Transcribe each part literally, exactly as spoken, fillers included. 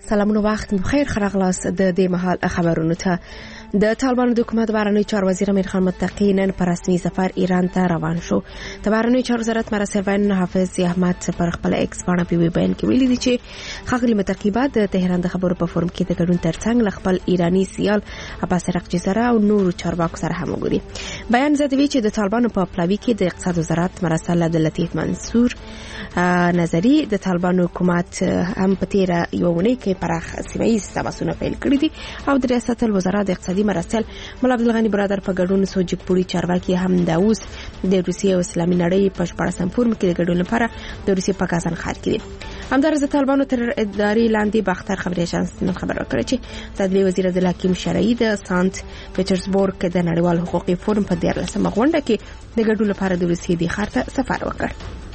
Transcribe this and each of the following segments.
سلامونه وخت بخیر خراغلاس د دې مهال خبرونه ته د طالبانو د حکومت بهرنی چارو وزیر امیر خان متقی نن په رسمي سفر ایران ته روان شو. د بهرنی چارو وزارت مرسروان حافظ احمد پر خپل ایکس باندې په بیان کې ویلي دي چې ښاغلي متقی بعد د تهران د خبرو په فورم کې د ګډون ترڅنګ خپل ایرانی سیال عباس رقچی سره او نورو چارواکو سره هم وګوري. بیان زیاتوي چې د طالبانو په پلاوي کې د اقتصاد وزارت مرسل عبداللطیف منصور نظری د طالبانو حکومت هم په تیر یو ونې کې پراخ سیمه‌ایز تماسونه پیل کړی دي او د ریاست الوزرا د اقتصادي مرسل مولا عبدالغنی برادر په ګډون سوجک پوری چارواکي هم د اوس د روسیې او اسلامي نړۍ په شپږم فورم کې د ګډون لپاره د روسیې په کازان ښار کې دي. همدارس د طالبانو تر ادارې لاندې باختر خبري اژانس نن خبر ورکړ چې د عدلیې وزیر عبدالحکیم شرعي د سانت پیټرزبورګ د نړیوال حقوقي فورم په دیارلسمه غونډه کې د ګډون لپاره د روسیې د ښار ته سفر وکړ.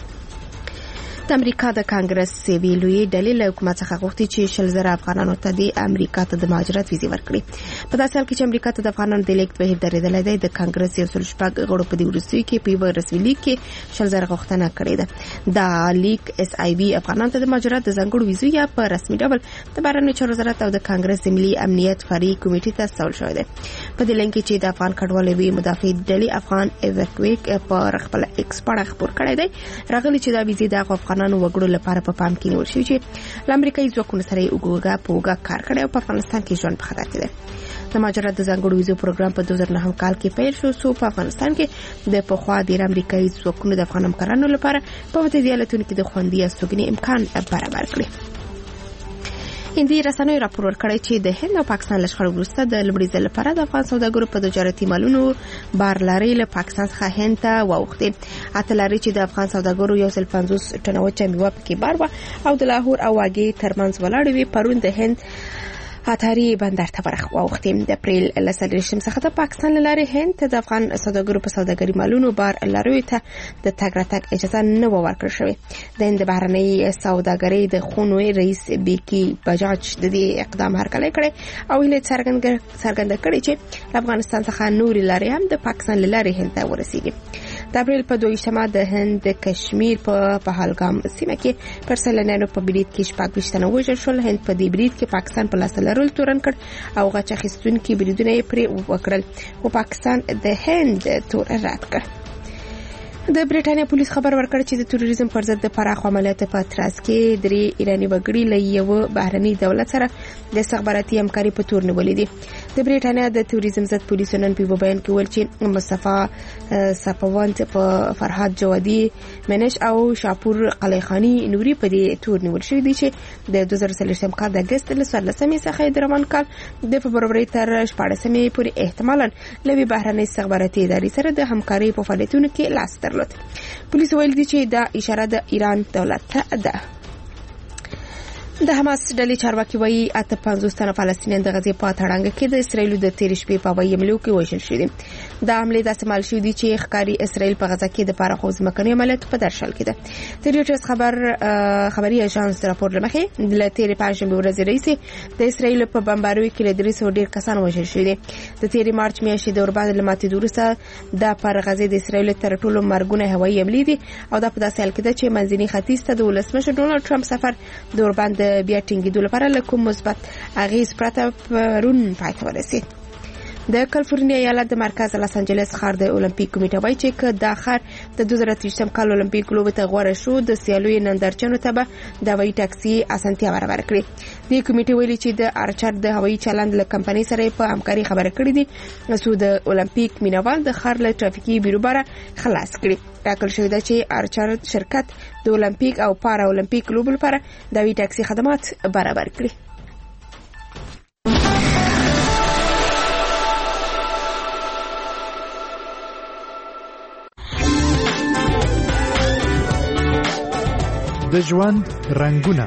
د امریکا د کانګرس سیوي لوی ډلې له حکومت څخه غوښتي چې شل زره افغانانو ته د امریکا ته د مهاجرت ویزې ورکړي. په داسې حال کې چې امریکا ته د افغانانو د لیږد بهیر درېدلی دی، د کانګرس یو سل شپږ غړو په دې وروستیو کې په یوه رسمي لیک کې شل زره غوښتنه کړې ده. دا لیک اس آی بي افغانانو ته د مهاجرت د ځانګړو ویزو یا په رسمي ډول د بهرنیو چارو وزارت او د کانګرس د ملي امنیت فرعي کمیټې ته استول شوی دی. په دې لیک کې چې د افغان کډوالو وی مدافع ډلې افغان ایوکویک په خپل ایکس باندې خبر کړی دی راغلی چې دا ویزې د افغانانو وګړو لپاره په پام کې نیول شوی چې د امریکایي ځواکونو سره وګوګا پوګا کار کړی او په افغانستان کې ژوند په خطر کې دی. د مهاجرت د ځانګړو ویزو پروګرام په دوه زره نهم کال کې پیل شو، سو په افغانستان کې د پخوا د امریکایي ځواکونو د افغان همکارانو لپاره په متحده ایالاتونو کې د خوندي استوګنې امکان برابر کړي. هندي رسنیو راپور ورکړی چې د هند او پاکستان لشخړو وروسته د لومړي ځل لپاره د افغان سوداګرو په تجارتي مالونو بار لارې له پاکستان څخه هند ته واوښتې. اته لارې چې د افغان سوداګرو یو سل پنځوس ټنه وچه میوه پکې بار وه او د لاهور او واګې ترمنځ ولاړې وې، پرون د هند اتاري بندر ته ورغوښتې. د اپریل له څلوېښتم څخه د پاکستان له لارې هند ته د افغان سوداګرو په سوداګري مالونو بار لاریو ته د تګ راتګ اجازه نه و ورکړل شوې. د هند بهرنۍ سوداګرۍ د خونوي رئیس بیکی بجاج د دې اقدام هرکلی کړی او هیله څرګنده کړې چې افغانستان څخه نورې لارې هم د پاکستان له لارې هند ته ورسیږي. د اپریل په دویشتمه د هند د کشمیر په پهلګام سیمه کې پر سیلانیانو په برید کې شپږ ویشت تنه وژل شول. هند په دې برید کې پاکستان په لاس لرل تورن کړ او غچ اخیستونکي بریدونه یې پرې وکړل او پاکستان د هند تور رد کړ. د بریټانیا پولیس خبر ورکړ چې د تروریزم پر ضد د پراخ عملیاتو په ترڅ کې درې ایراني وګړي له یو بهرني دولت سره د استخباراتي همکاري په تور نیولې دي. د بریټانیا د تروریزم ضد پولیسو نن په بیان کې ویل چې مصطفی سپاوند په فرهاد جوادي منش او شاپور قلیخانی نوري په دې تور نیول شوی دي چې د دوه زره څلوېښتم کال د اگست له څوارلسمې څخه د روان کال د فبرورۍ تر شپاړسمې پورې احتمالاً لوی بهرنۍ استخباراتي ادارې سره د همکارۍ په فعالیتونو کې لاس درلود. پولیس ویل دي چې دا اشاره د ایران دولت ته ده. د حماس ډلې چارواکي وایي اته پنځوس تنه فلسطینیان د غزې په تړانګه کې د اسرایل د تیر شپې په وایي حملو کې وژل شوي دي. دا حملې داسې مال شوي دي چې ښکاري اسرایل په غزه کې د پراخو ځمکنیو عملیاتو په درشل کې ده. د ریوټرز خبر خبري اژانس راپور لمخې د تیر پنځمې ورځې راهیسې د اسرایل په بمباریو کې له درې سوه ډېر کسان وژل شوي دي. د تیر مارچ میاشتې د اوربند له ماتېدو وروسته دا پر غزې د اسرایل تر ټولو مرګونه هوایي حملې دي او دا په داسې حال کې ده چې منځني ختیځ ته د ولسمشر ډونالډ ټرمپ سفر د اوربند بیا ټینګېدو لپاره له کوم مثبت اغېز پرته پرون پای ته ورسېد. د کالیفورنیا ایالت د مرکز لاس انجلس ښار د اولمپیک کمیټه وایي چې که دا ښار د دوه زره اتهویشتم کال اولمپیک لوبو ته غوره شو، د سیالیو نندارچیانو ته به د هوایي ټاکسي اسانتیا برابر کړي. دې کمیټې ویلي چې د ارچر د هوایي چلند له کمپنۍ سره په همکاري خبرې کړې دي څو د اولمپیک مینوال د ښار له ټرافیکي بیروباره خلاص کړي. ټاکل شوی ده چې ارچر شرکت د اولمپیک او پارا اولمپیک لوبو لپاره د هوایي ټاکسي خدمات برابر کړي. د ژوند رنگونه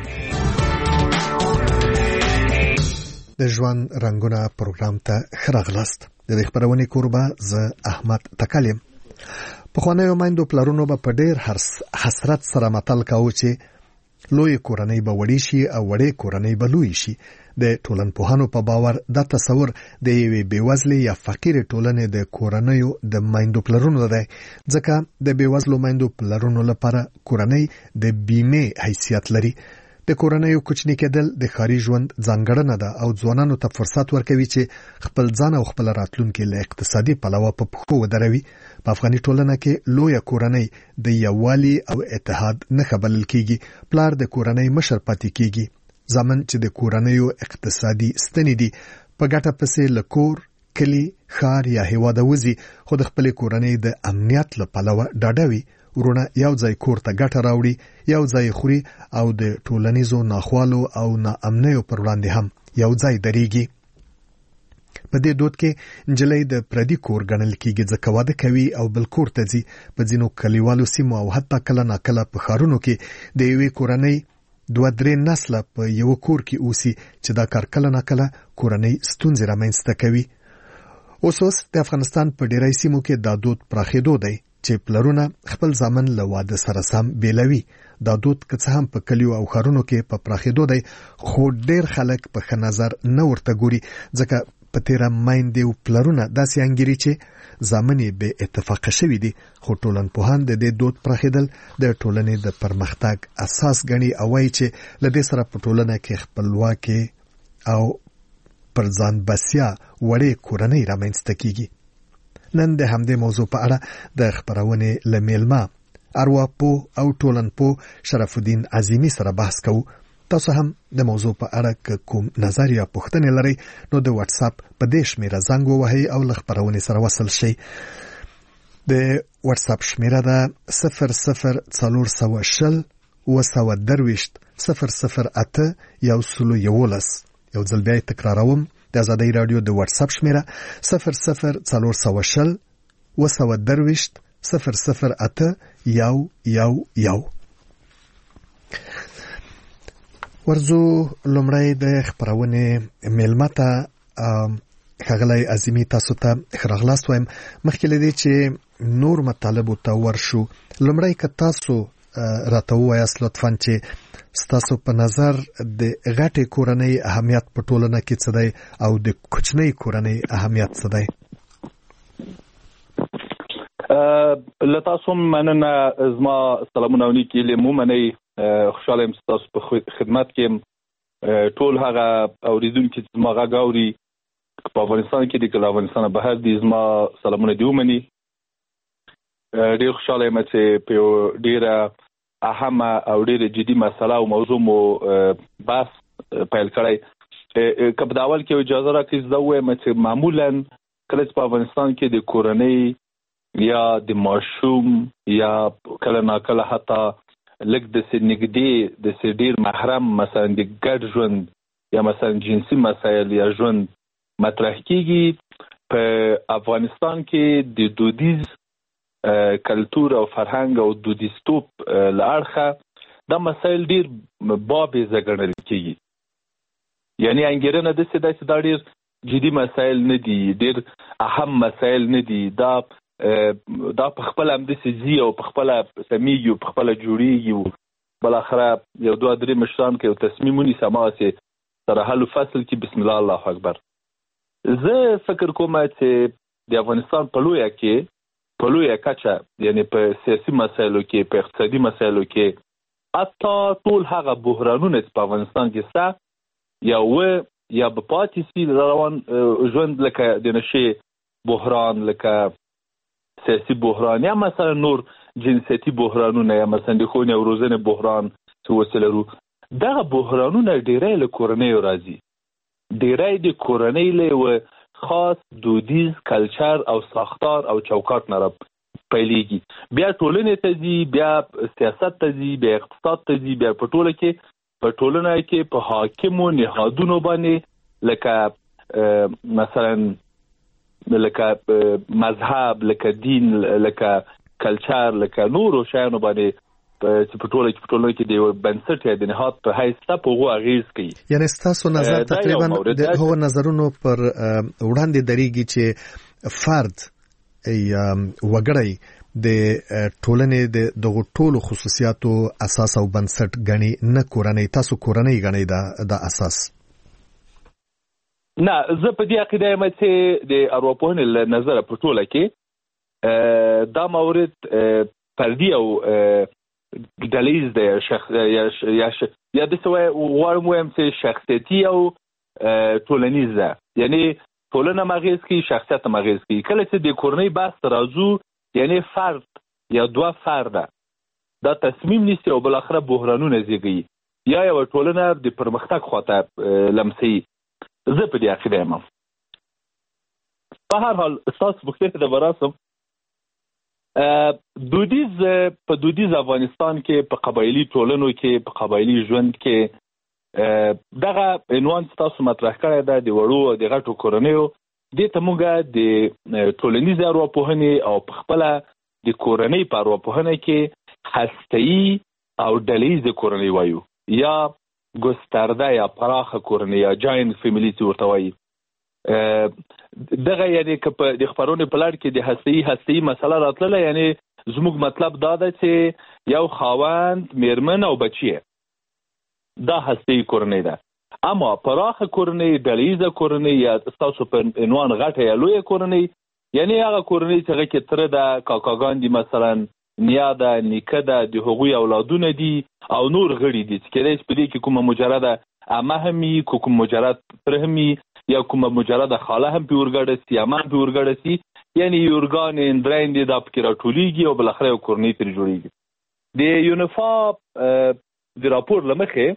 د ژوند رنگونه پروګرام ته خراغلاست. د دې خبرونه کوربه ز احمد تکلم. په خوانیو مایندو پلارونو به په ډېر حسرت سره متل کاوه چې لوی کورنۍ به وړي شي او وړې کورنۍ به لوی شي. د ټولنپوهانو په باور دا تصور د یوې بېوزلې یا فقیرې ټولنې د کورنیو د مایندو پلرونو دی، ځکه د بېوزلو مایندو پلرونو لپاره کورنۍ د بیمې حیثیت لري. د کورنۍ کوچنی کېدل د ښاري ژوند ځانګړنه ده او ځوانانو ته فرصت ورکوي چې خپل ځان او خپل راتلونکي له اقتصادي پلوه په پښو ودروي. په افغاني ټولنه کې لویه کورنۍ د یووالي او اتحاد نښه بلل کېږي. پلار د کورنۍ مشر پاتې کېږي. زمن چې د کورنیو اقتصادي ستنې دي په ګټه پسې له کور، کلی، ښار یا هیواد وځي، خو د خپل کورنۍ د امنیت له پلوه ډاډه وي. ورونه یو ځای کور ته ګټه راوړي، یو ځای خوري او د ټولنیزو ناخوالو او ناامنیو پر وړاندې هم یو ځای درېږي. په دې دود کې نجلۍ د پردي کور ګڼل کېږي ځکه واده کوي او بل کور ته ځي. په ځینو کلیوالو سیمو او حتی کله ناکله په ښارونو کې د یوې کورنۍ دوه درې نسله په یو کور کې اوسي چې دا کار کله ناکله کورنۍ ستونزې رامنځته کوي. اوس اوس د افغانستان په ډیری سیمو کې دا دود پراخېدو دی چې پلرونه خپل ځامن له واده سره سم بیلوي. دا دود که څه هم په کلیو او ښارونو کې په پراخېدو دی، خو ډېر خلک په ښه نظر نه ورته ګوري ځکه په تېره میندې او پلرونه داسې انګیري چې ځامن یې بې اتفاقه شوي دي. خو ټولنپوهان د دې دود پراخېدل د ټولنې د پرمختګ اساس ګڼي او وایي چې له دې سره په ټولنه کې خپلواکي او پر ځان بسیا وړې کورنۍ رامنځته کېږي. نن د همدې موضوع په اړه د خبرونې له میلمه ارواپوه او ټولنپوه شرف الدین عظیمی سره بحث کوو. تاسو هم د موضوع په اړه که کوم نظر یا پوښتنې لرئ نو د واتس اپ په دې شمیره زنګ ووهئ او له خبرونې سره وصل شئ. د واتس اپ شمیره ده صفر صفر څلور سوه شل اوه سوه درویشت صفر صفر اته یو سلو یولس. یو ځل بیا تکراروم، د آزادۍ راډیو د واتس اپ شمیره صفر صفر څلور سوه شل اوه سوه درویشت صفر صفر اته یو یو یو. ورځو لومړی د خبرونې میلمه ته ښاغلی عظیمي تاسو ته ښه راغلاست وایم. مخکې له دې چې نور مطالبو ته ورشو، لومړی که تاسو راته ووایاست لطفاً چې ستاسو په نظر د غټې کورنۍ اهمیت په ټولنه کې څه دی او د کوچنۍ کورنۍ اهمیت څه دی؟ له تاسو مننه. زما سلامونه او نیکې هیلې مو منئ. خوشحاله یم چې تاسو په خدمت کې یم. ټول هغه اورېدونکي چې زما غږ اوري په افغانستان کې دي که له افغانستانه بهر دي، زما سلامونه دې ومني. ډېر خوشحاله یم چې په یو ډېره اهمه او ډېره جدي مسله او موضوع مو بحث پیل کړی. که په اول کې اجازه راکړئ زه ووایم چې معمولا کله چې په افغانستان کې د کورنۍ یا د ماشوم یا کله ناکله حتی لږ داسې نږدې داسې ډېر محرم مثلا د ګډ ژوند یا مثلا جنسي مسایل یا ژوند مطرح کېږي، په افغانستان کې د دودیز کلتور او فرهنګ او دودیستوب له اړخه دا مسایل ډېر بابیزه ګڼل کېږي. یعنې انګېرنه داسې ده چې دا ډېر جدي مسایل نه دي، ډېر اهم مسایل نه دي. دا دا په خپله همداسې ځي او په خپله سمیږي او په خپله جوړېږي او بالاخره یو دوه درې مشران که یو تصمیم ونیسي هماغسې سره حل و فصل کې بسم الله الله اکبر. زه فکر کوم چې د افغانستان په لویه کې په لویه کچه یعنې په سیاسي مسایلو کې، په اقتصادي مسایلو کې، حتی ټول هغه بحرانونه چې په افغانستان کې شته یا و یا به پاتې سي روان ژوند، لکه د نشې بحران، لکه سیاسي بحران یا مثلا نور جنسیتي بحرانونه یا مثلا د ښوونې او روزنې بحران چې اوس لرو، دغه بحرانونه ډېری له کورنیو راځي. ډېری د کورنۍ له یوه خاص دودیز کلچر او ساختار او چوکاټ نه پیلېږي، بیا ټولنې ته ځي، بیا سیاست ته ځي، بیا اقتصاد ته ځي، بیا په ټوله کې په ټولنه کې په حاکمو نهادونو باندې لکه مثلا لکه مذهب، لکه دین، لکه کلچر، لکه نورو شیانو باندې چې په ټوله کې په ټولنه کې د یو بنسټ یا د نهاد په حیث ته په هغو اغېز کوي. یعنې ستاسو نظر تقریبا د هغو نظرونو پر وړاندې درېږي چې فرد یا وګړی د ټولنې د دغو ټولو خصوصیاتو اساس او بنسټ ګڼي، نه کورنۍ. تاسو کورنۍ ګڼئ دا اساس؟ نه، زه په دې عقیده یم چې د ارواپوهنې له نظره په ټوله کې دا مورد فردي او ډلیز دی شخص یا یا یا د څه غواړم وایم چې شخصیتي او ټولنیز ده، یعنی ټولنه مغیز کی شخصیت مغیز کی. کله چې د کورنۍ بحث راځو یعنی فرد یا دوه فرده دا تصمیم نیسي او بل اخره بحرانونه زیږي یا یو ټولنه د پرمختګ خواته لمسي. زه په دې عقیده یم. په هر حال تاسو پوښتنه د براسم دودیز په دودیز افغانستان کې په قبایلی ټولنو کې په قبایلی ژوند کې دغه عنوان تاسو مطرح کړی ده د وړو او د غټو کورنیو. دې ته موږ د ټولنیز ارواپوهنې او په خپله د کورنۍ په ارواپوهنه کې هسته‌ایي او ډلیز کورنۍ وایو یا ګسترده یا پراخه کورنۍ یا جاینټ فیملی چې ورته وایي. دغه یعنی که په د خپرونې په لړ کې د هسته‌ایي هسته‌ایي مسله راتلله، یعنی زموږ مطلب دا ده چې یو خاوند میرمن او بچی دا هسته‌ایي کورنۍ ده. اما پراخه کورنۍ ډلیزه کورنۍ یا تاسو په عنوان غټه یا لویه کورنۍ یعنی هغه کورنۍ چې هغه کې تره ده، کاکاګان دي، مثلا نیا ده، نیکه ده، د هغوی اولادونه دي او نور غړي دي چې کېدای شي په دې کې کومه مجرده عمه هم وي، کوم مجرد تره هم وي یا کومه مجرده خاله هم پې ورګډه سي، عمه هم پې ورګډه سي، یعنی یورګانې اندرایندې دا پکې راټولېږي او بالاخره یو کورنۍ ترې جوړېږي. د یونیفا د راپور له مخې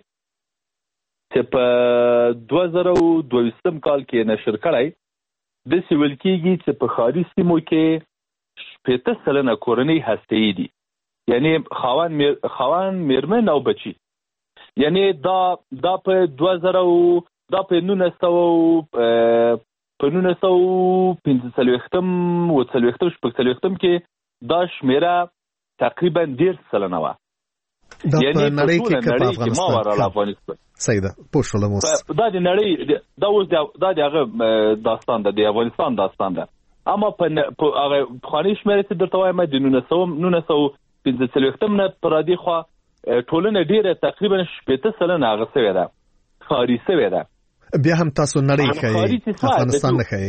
چې په دوه زره دوه ویشتم کال کې نشر کړی داسې ویل کېږي چې په ښاري سیمو کې شپېته سلنه کورنۍ هسته‌ایي دي، یعنی خاوند میر... خاوند میرمن او بچي. یعنی دا دا په دوه زره دا په نولس سوه په نولس سوه پنځه څلوېښتم اووه څلوېښتم شپږ څلوېښتم کې دا شمېره تقریبا دېرش سلنه وه. دا په نړۍ کې که په افغانستان صحیح ده پوه شولم. اوس دا د نړۍ دا اوس دا د هغه داستان ده، د افغانستان داستان ده. اما په هغه پخوانۍ شمېرې چې درته وایم د نولس سوه پنځه څلوېښتم نه پر دې خوا ټولنه ډېره تقریبا شپېته سلنه هغه سوې ده، ښاري سوې ده. بیا هم تاسو نړۍ ښایي، افغانستان نه ښایي.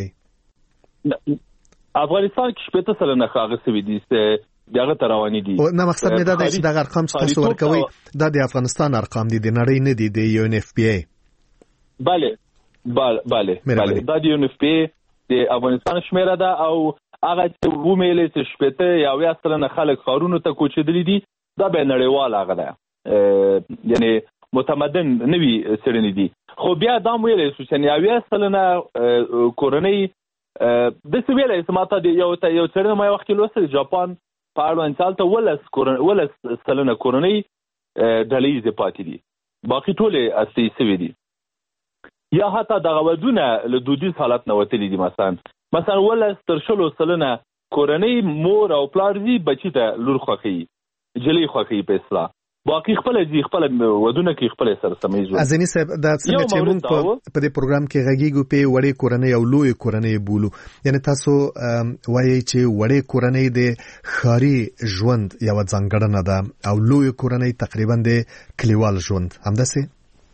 افغانستان کې شپېته سلنه هغه سوي دي چې دغه ته روانې دي. نه مقصد مې دا دی چې دغه ارقام چې تاسو ورکوئ دا د افغانستان ارقام دي، د نړۍ نه دي، د یو ان اف پی ای. بله بله بله دا د یو ان اف پی ای د افغانستان شمېره ده او هغه چې ومېلې چې شپېته یا اویا سلنه خلک ښارونو ته کوچېدلي دي دا به نړیوال هغه ده، یعنی متمدن نوي څېړنې دي. خو بیا دا هم ویلی شو چې اویا سلنه کورنۍ داسې ویلی چې ما ته یو یو څېړنه ما یو وخت کې لوستل جاپان په اړوند چې هلته ولس ولس سلنه کورنۍ ډلهییزې پاتې دي، باقي ټولې هسته‌ایي سوي دي. یا حتی دغه ودونه له دودیز حالت نه وتلي دي. مثلا مثلا ولس تر شلو سلنه کورنۍ مور او پلار دي بچي ته لور خوښوي، جلۍ خوښوي په اصطلاح، باقي خپل دي خپل ودونه کې خپل سره سمېږي. ازنی صاحب دا څنګه چې موږ په دې پروګرام کې غږیږو په وړې کورنۍ او لوی کورنۍ بولو، یعنی تاسو وایي چې وړې کورنۍ د ښاري ژوند یو ځانګړنه ده او لوی کورنۍ تقریبا د کلیوال ژوند، همداسې؟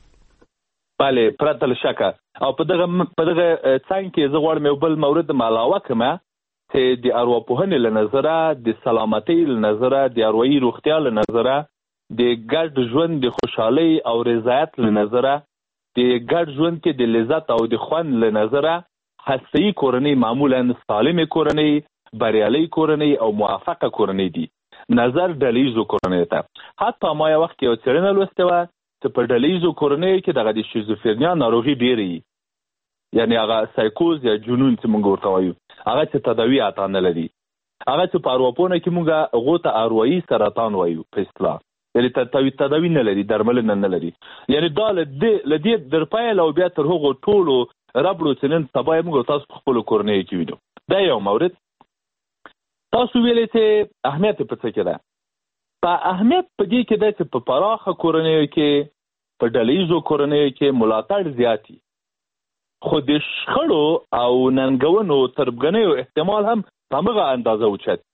بله پرته له شکه. او په دغه په دغه څنګ کې زه غواړم یو بل مورد علاوه کړم چې د ارواپوهنې له نظره، د سلامتۍ له نظره، د اروایي روغتیا له نظره، د ګډ ژوند د خوشحالۍ او رضایت له نظره، د ګډ ژوند کې د لذت او د خوند له نظره هسته‌ایي کورنۍ معمولا سالمې کورنۍ، بریالۍ کورنۍ او موفقه کورنۍ دي، نظر ډلیزو کورنۍ ته. حتی ما یو وخت یو څېړنه لوستې وه چې په ډلیزو کورنیو کې دغه د شیزوفرنیا ناروغي ډېرې وي، یعنی هغه سایکوز یا جنون چې موږ ورته وایو، هغه چې تداوي عطا نه لري، هغه چې په ارواپوهنه کې موږ هغو ته اروایي سرطان وایو په اصطلاح، یعنی تداوي نه لري، درملنه نه لري. یعنی دا له دې در پیل او بیا تر هغو ټولو ربړو چې نن سبا یې موږ تاسو په خپلو کورنیو کې وینو. دا یو مورد. تاسو ویلې چې اهمیت په څه کې ده. په اهمیت په دې کې ده چې په پراخه کورنیو کې، په ډلیزو کورنیو کې ملاتړ زیاتی، خو د شخړو او ننګونو تربګنیو احتمال هم په همغه اندازه اوچت.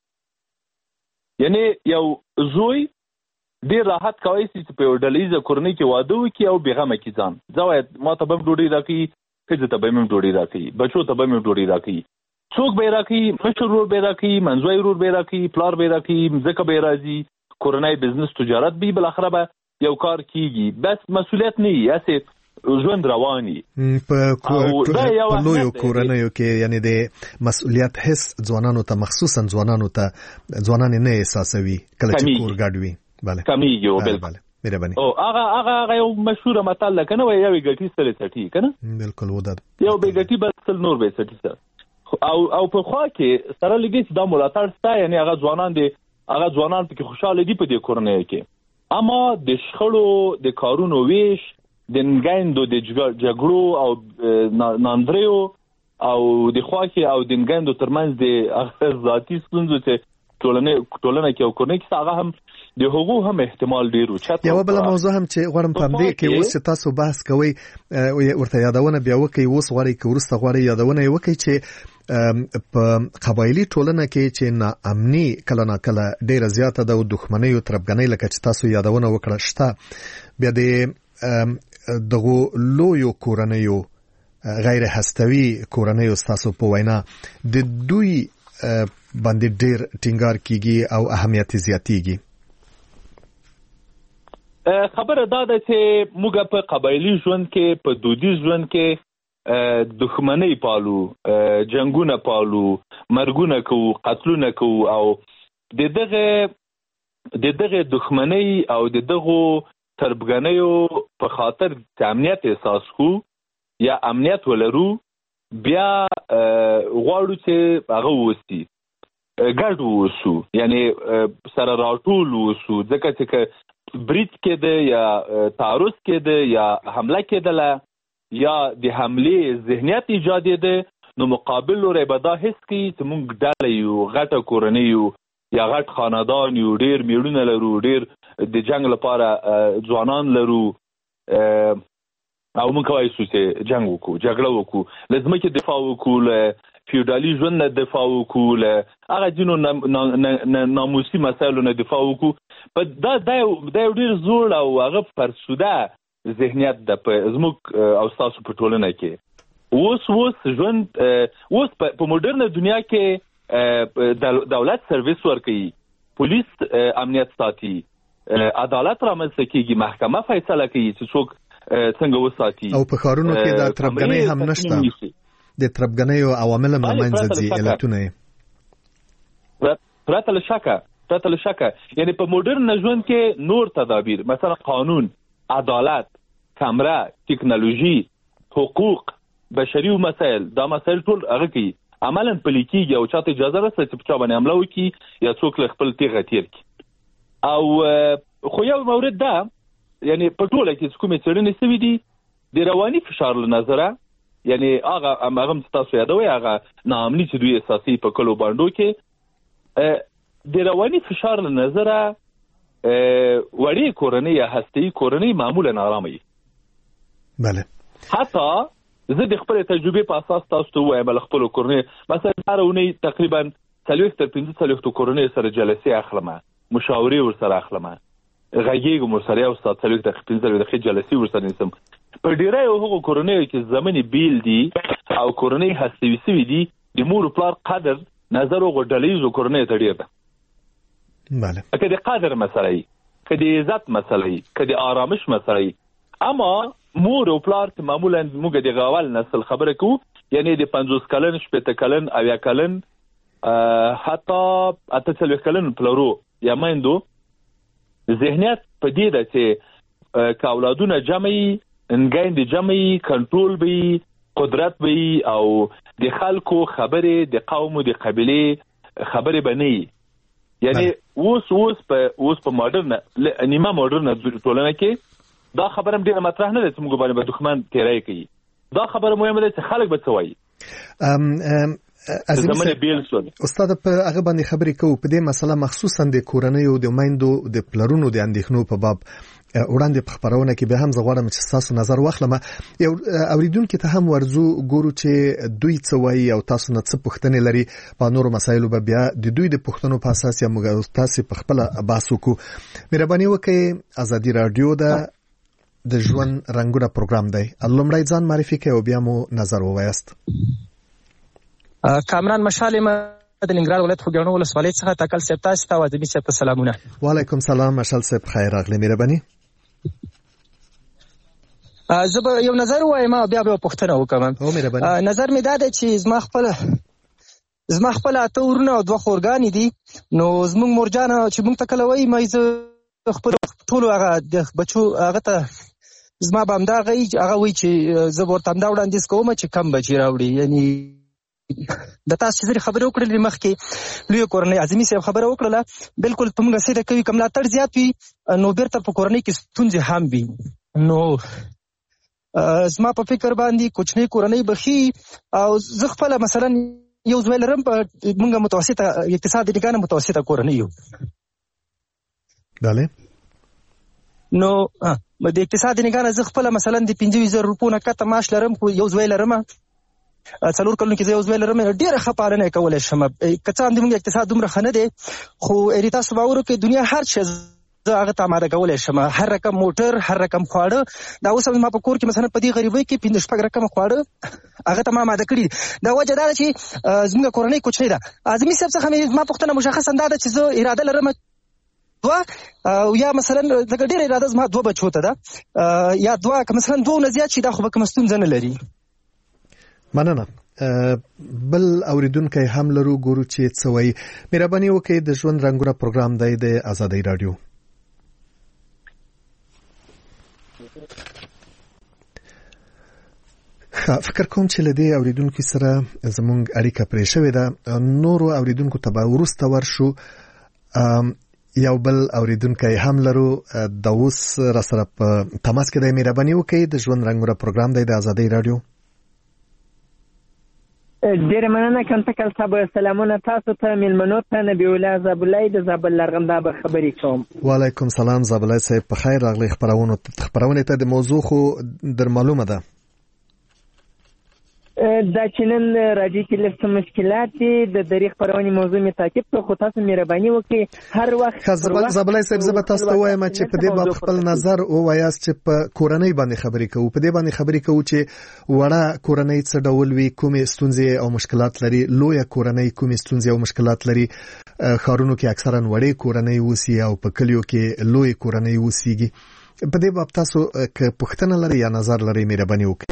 یعنی یو زوی ډېر راحت کولی شي چې په یو ډلیزه کورنۍ کې واده وکړي او بېغمه کړي ځان، زه واید ما ته به هم ډوډۍ راکوي، ښځې ته به هم ډوډۍ راکوي، بچو ته به هم ډوډۍ راکوي، څوک به یې راکوي، مشر ورور به یې راکوي، منځوی ورور به یې راکوي، پلار به یې راکوي، مځکه به یې راځي، کورنۍ بزنس تجارت به بل اخره به یو کار کیږي بس مسؤلیت نه یاسه ژوند رواني په لویو کورنیو کې یعنی د مسؤلیت حس ځوانانو ته مخصوصا ځوانانو ته ځوانان نه احساسوي کله چې کور ګډوي bale کمیږي بالکل مهرباني او هغه هغه یو مشهور متل ده کنه یو ګټي سره سټي کنه بالکل ودا یو به ګټي بس نور به سټي سره او او په خوا کې سره لګي دا ملاتړ ستا یعنی هغه ځوانان دي هغه ځوانان په خوشاله دي په دې کورنۍ کې اما د شخړو د کارونو ویش د نګاندو د جګړو او ناندریو او د خوا کې او د نګاندو ترمنځ د ذاتی ستونزو ته ټولنه ټولنه کې او کورنۍ کې هغه هم د حقوق هم احتمال ډیر او چاته یو بل موضوع هم چې غواړم په دې کې اوس تاسو بحث کوئ ورته یادونه بیا وکي اوس غواړي چې ورسته غواړي یادونه وکي چې په قبایلی ټولنه کې چې ناامني کله نا کله ډیره زیاته ده او دښمنۍ او تربګنۍ لکه چې تاسو یادونه وکړه شته بیا د دغه لویو کورنیو غیر هستوي کورنیو تاسو په وینا د دوی باندې ډیر ټینګار کیږي او اهمیت زیاتیږي خبره دا ده چې موږ په قبایلی ژوند کې په دودیز ژوند کې دښمنۍ پالو جنگونه پالو مرګونه کوو قتلونه کوو او د دغه د دغه دښمنۍ او د دغه تربګنیو په خاطر د امنیت احساس کو یا امنیت ولرو بیا غواړو چې هغه وستي ګډ ووسو یعنی سره راټول ووسو ځکه چې برید کېده یا تعرض کېده یا حمله کېدله یا د حمله ذهنیت ایجاد کېده نو مقابل لوري به دا حس کوي چې موږ ډله یو غټه کورنۍ یو یا غټ خاندان یو ډیر میړونه لرو ډیر د جنگ لپاره ځوانان لرو او موږ کوي چې جنگ وکړو جګړه وکړو لازم کې دفاع وکړو له فیوډالي ژوند نه دفاع وکړو له هغه جنو ناموسي مسایلو نه دفاع وکړو په دا دا ډیر زوړ او هغه فرسوده ذهنیت د زموږ او تاسو په ټولنه کې اوس اوس ژوند اوس په موډرن دنیا کې دولت سرویس ورکوي پولیس امنیت ساتي عدالت رامنځته کیږي محکمه فیصله کوي چې څوک څنګه وساتي او په خارونو کې دا تربګنۍ هم نشته د تربګنۍ او عوامل هم منځ دي علتونه پرته له شکه پرته له شکه یعنی په موډرن ژوند کې نور تدابیر مثلا قانون عدالت کامره ټکنالوژي حقوق بشري مسائل دا مسائل ټول هغه کوي عملاً پلیکیږي او چاته اجازه رسې چې په چا باندې حمله وکړي یا څوک له خپل تیغه تیر کړي او خو یو مورد ده یعنی په ټوله کې کومې څېړنې شوي دي د رواني فشار له نظره یعنی هغه هغه تاسو یادوي هغه ناامني چې دوی اساسي په کلو باندې کې د رواني فشار له نظره وړي کورنۍ یا هستي کورنۍ معمولا آرامه وي بله حتی زه د خپل تجربه په اساس تاسو ته وایم بل خپل کورنۍ مثلا هر ونی تقریبا ثلاث تر پنځه ثلاث کورنۍ سره جلسې اخلم مشاورې ور سره اخلم غږیږم مر سره او ستاسو ثلاث تر پنځه د جلسې ور سره نسم په ډیره یو هغه کورنۍ کې زمونی بیل دي او کورنۍ هستوي سوي دي د مور پلار قدر نظر او غډلیزو کورنۍ ته ډیر ده بله کله قدر مسئله کله عزت مسئله کله آرامش مسئله اما مور او پلار ته معمولا موږ د غوال نسل خبره کو یعنی د پنځوس کلن شپږ کلن اویا کلن حتی اته څلوېښت کلن پلارو یا مایندو ذهنیت په دې ده چې کاولادونه جمعي انګاین د جمعي کنټرول به قدرت به او د خلکو خبره د قوم د قبيله خبره بنئ یعنی اوس اوس په اوس په ماډرن نیمه ماډرن ټولنه کې دا خبره هم ډیره مطرح نه ده چې موږ باندې دښمن تیرای کوي دا خبره مهمه ده چې خلک به څه وایي ام زمونه بیل شول استاد په هغه باندې خبرې کوو په دې مسله مخصوصا د کورنۍ او د مایندو د پلرونو د اندېښنو په باب وړاندې په خبرونه کې به هم زغوړم چې تاسو نظر واخلم یو اوریدونکو ته هم ورزو ګورو چې دوی څه وایي او تاسو نه څه پوښتنې لري په نورو مسایلو به بیا د دوی د پوښتنو په اساس یا موږ تاسو په خپل بحث وکړو مهرباني وکړئ ازادي رادیو د د ژوند رنگونه پروګرام دی لومړی ځان معرفي کړئ او بیا مو نظر ووایاست. کامران مشال ما د ننګرهار ولایت خوږیاڼو ولسوالۍ څخه تکل صاحب تاسو ته او اعظمي صاحب ته سلامونه. وعلیکم سلام مشال صاحب خیر راغلی مهرباني. زه به یو نظر وایم او بیا به پوښتنه وکړم. نظر مې دا دی چې زما خپل زما خپل اته ورونه او دوه خورګانې دي، نو زموږ مورجانه چې موږ ته کله وایي ما زه خپل ټولو هغه د بچو هغه ته زما به همدغه هغه وایي چې زه به ورته همدا وړاندیز کوم چې کم بچي راوړي. یعنی د تاسو چې خبرې وکړلې مخکې لویه کورنۍ اعظمي صاحب خبره وکړله، بالکل په موږ سیده کوي که ملاتړ زیات وي نو بیرته په کورنۍ کې ستونزې هم وي. نو زما په فکر باندې کوچنۍ کورنۍ به ښي او زه خپله مثلا یو زوی لرم، په موږ متوسطه اقتصاد نګاه نه متوسطه کورنۍ یو. بله نو د اقتصاد نګاه نه زه خپله مثلا د پنځه ویشت زره روپو نه کته معاش لرم، خو یو زوی لرم څلور کلونو کې زه یو زوی لرم، ډېره ښه پالنه یې کولی شم. که څه هم د موږ اقتصاد دومره ښه نه دی، خو یعنې تاسو باور وکړئ دنیا هر شی زه هغه ته اماده کولی شم، هر رقم موټر، هر رقم خواړه. دا اوس هم زما په کور کې مثلا په دې غریبۍ کې پنځه شپږ رقم خواړه هغه ته ما اماده کړي دي. دا وجه دا ده چې زموږ کورنۍ کوچنۍ ده. اعظمي صاحب څخه مې زما پوښتنه مشخصا دا ده چې زه اراده لرم دوه او یا مثلا لکه ډېره اراده زما دوه بچو ته ده، یا دوه که مثلا دوه نه زیات شي دا خو به کومه ستونزه نه لري. مننه. بل اوریدونکی هم لرو، ګورو چې څه وایي. مهرباني وکړئ د ژوند رنګونه پروګرام دی د آزادۍ راډیو. فکر کوم چې له دې اوریدونکو سره زموږ اړیکه پرې شوې ده. نورو اوریدونکو ته به وروسته ورشو. یو بل اوریدونکی هم لرو، د اوس را سره په تماس کې دی. مهرباني وکړئ د ژوند رنګونه پروګرام دی د آزادۍ راډیو. ډېره مننه کوم تکل صاحب. سلامونه تاسو ته، مېلمنو ته. نبی الله زابلای د زابل لرغندابه خبرې کوم. وعلیکم سلام زابلای صاحب په خیر راغلی. خپرونې ته د موضوع خو در معلومه ده. دا چې نن راډیو کې لږ څه مشکلات دي، د دریغ خپرونې موضوع مې تعقیب کړه، خو تاسو مهرباني وکړئ هر وخت. زابلای صاحب زه به تاسو ته وایم چې په دې باب خپل نظر ووایاست چې په کورنۍ باندې خبرې کوو، په دې باندې خبرې کوو چې وړه کورنۍ څه ډول وي، کومې ستونزې او مشکلات لري، لویه کورنۍ کومې ستونزې او مشکلات لري. ښارونو کې اکثرا وړې کورنۍ اوسي او په کلیو کې لویې کورنۍ اوسیږي. په دې باب تاسو که پوښتنه لرئ یا نظر لرئ مهرباني وکړئ.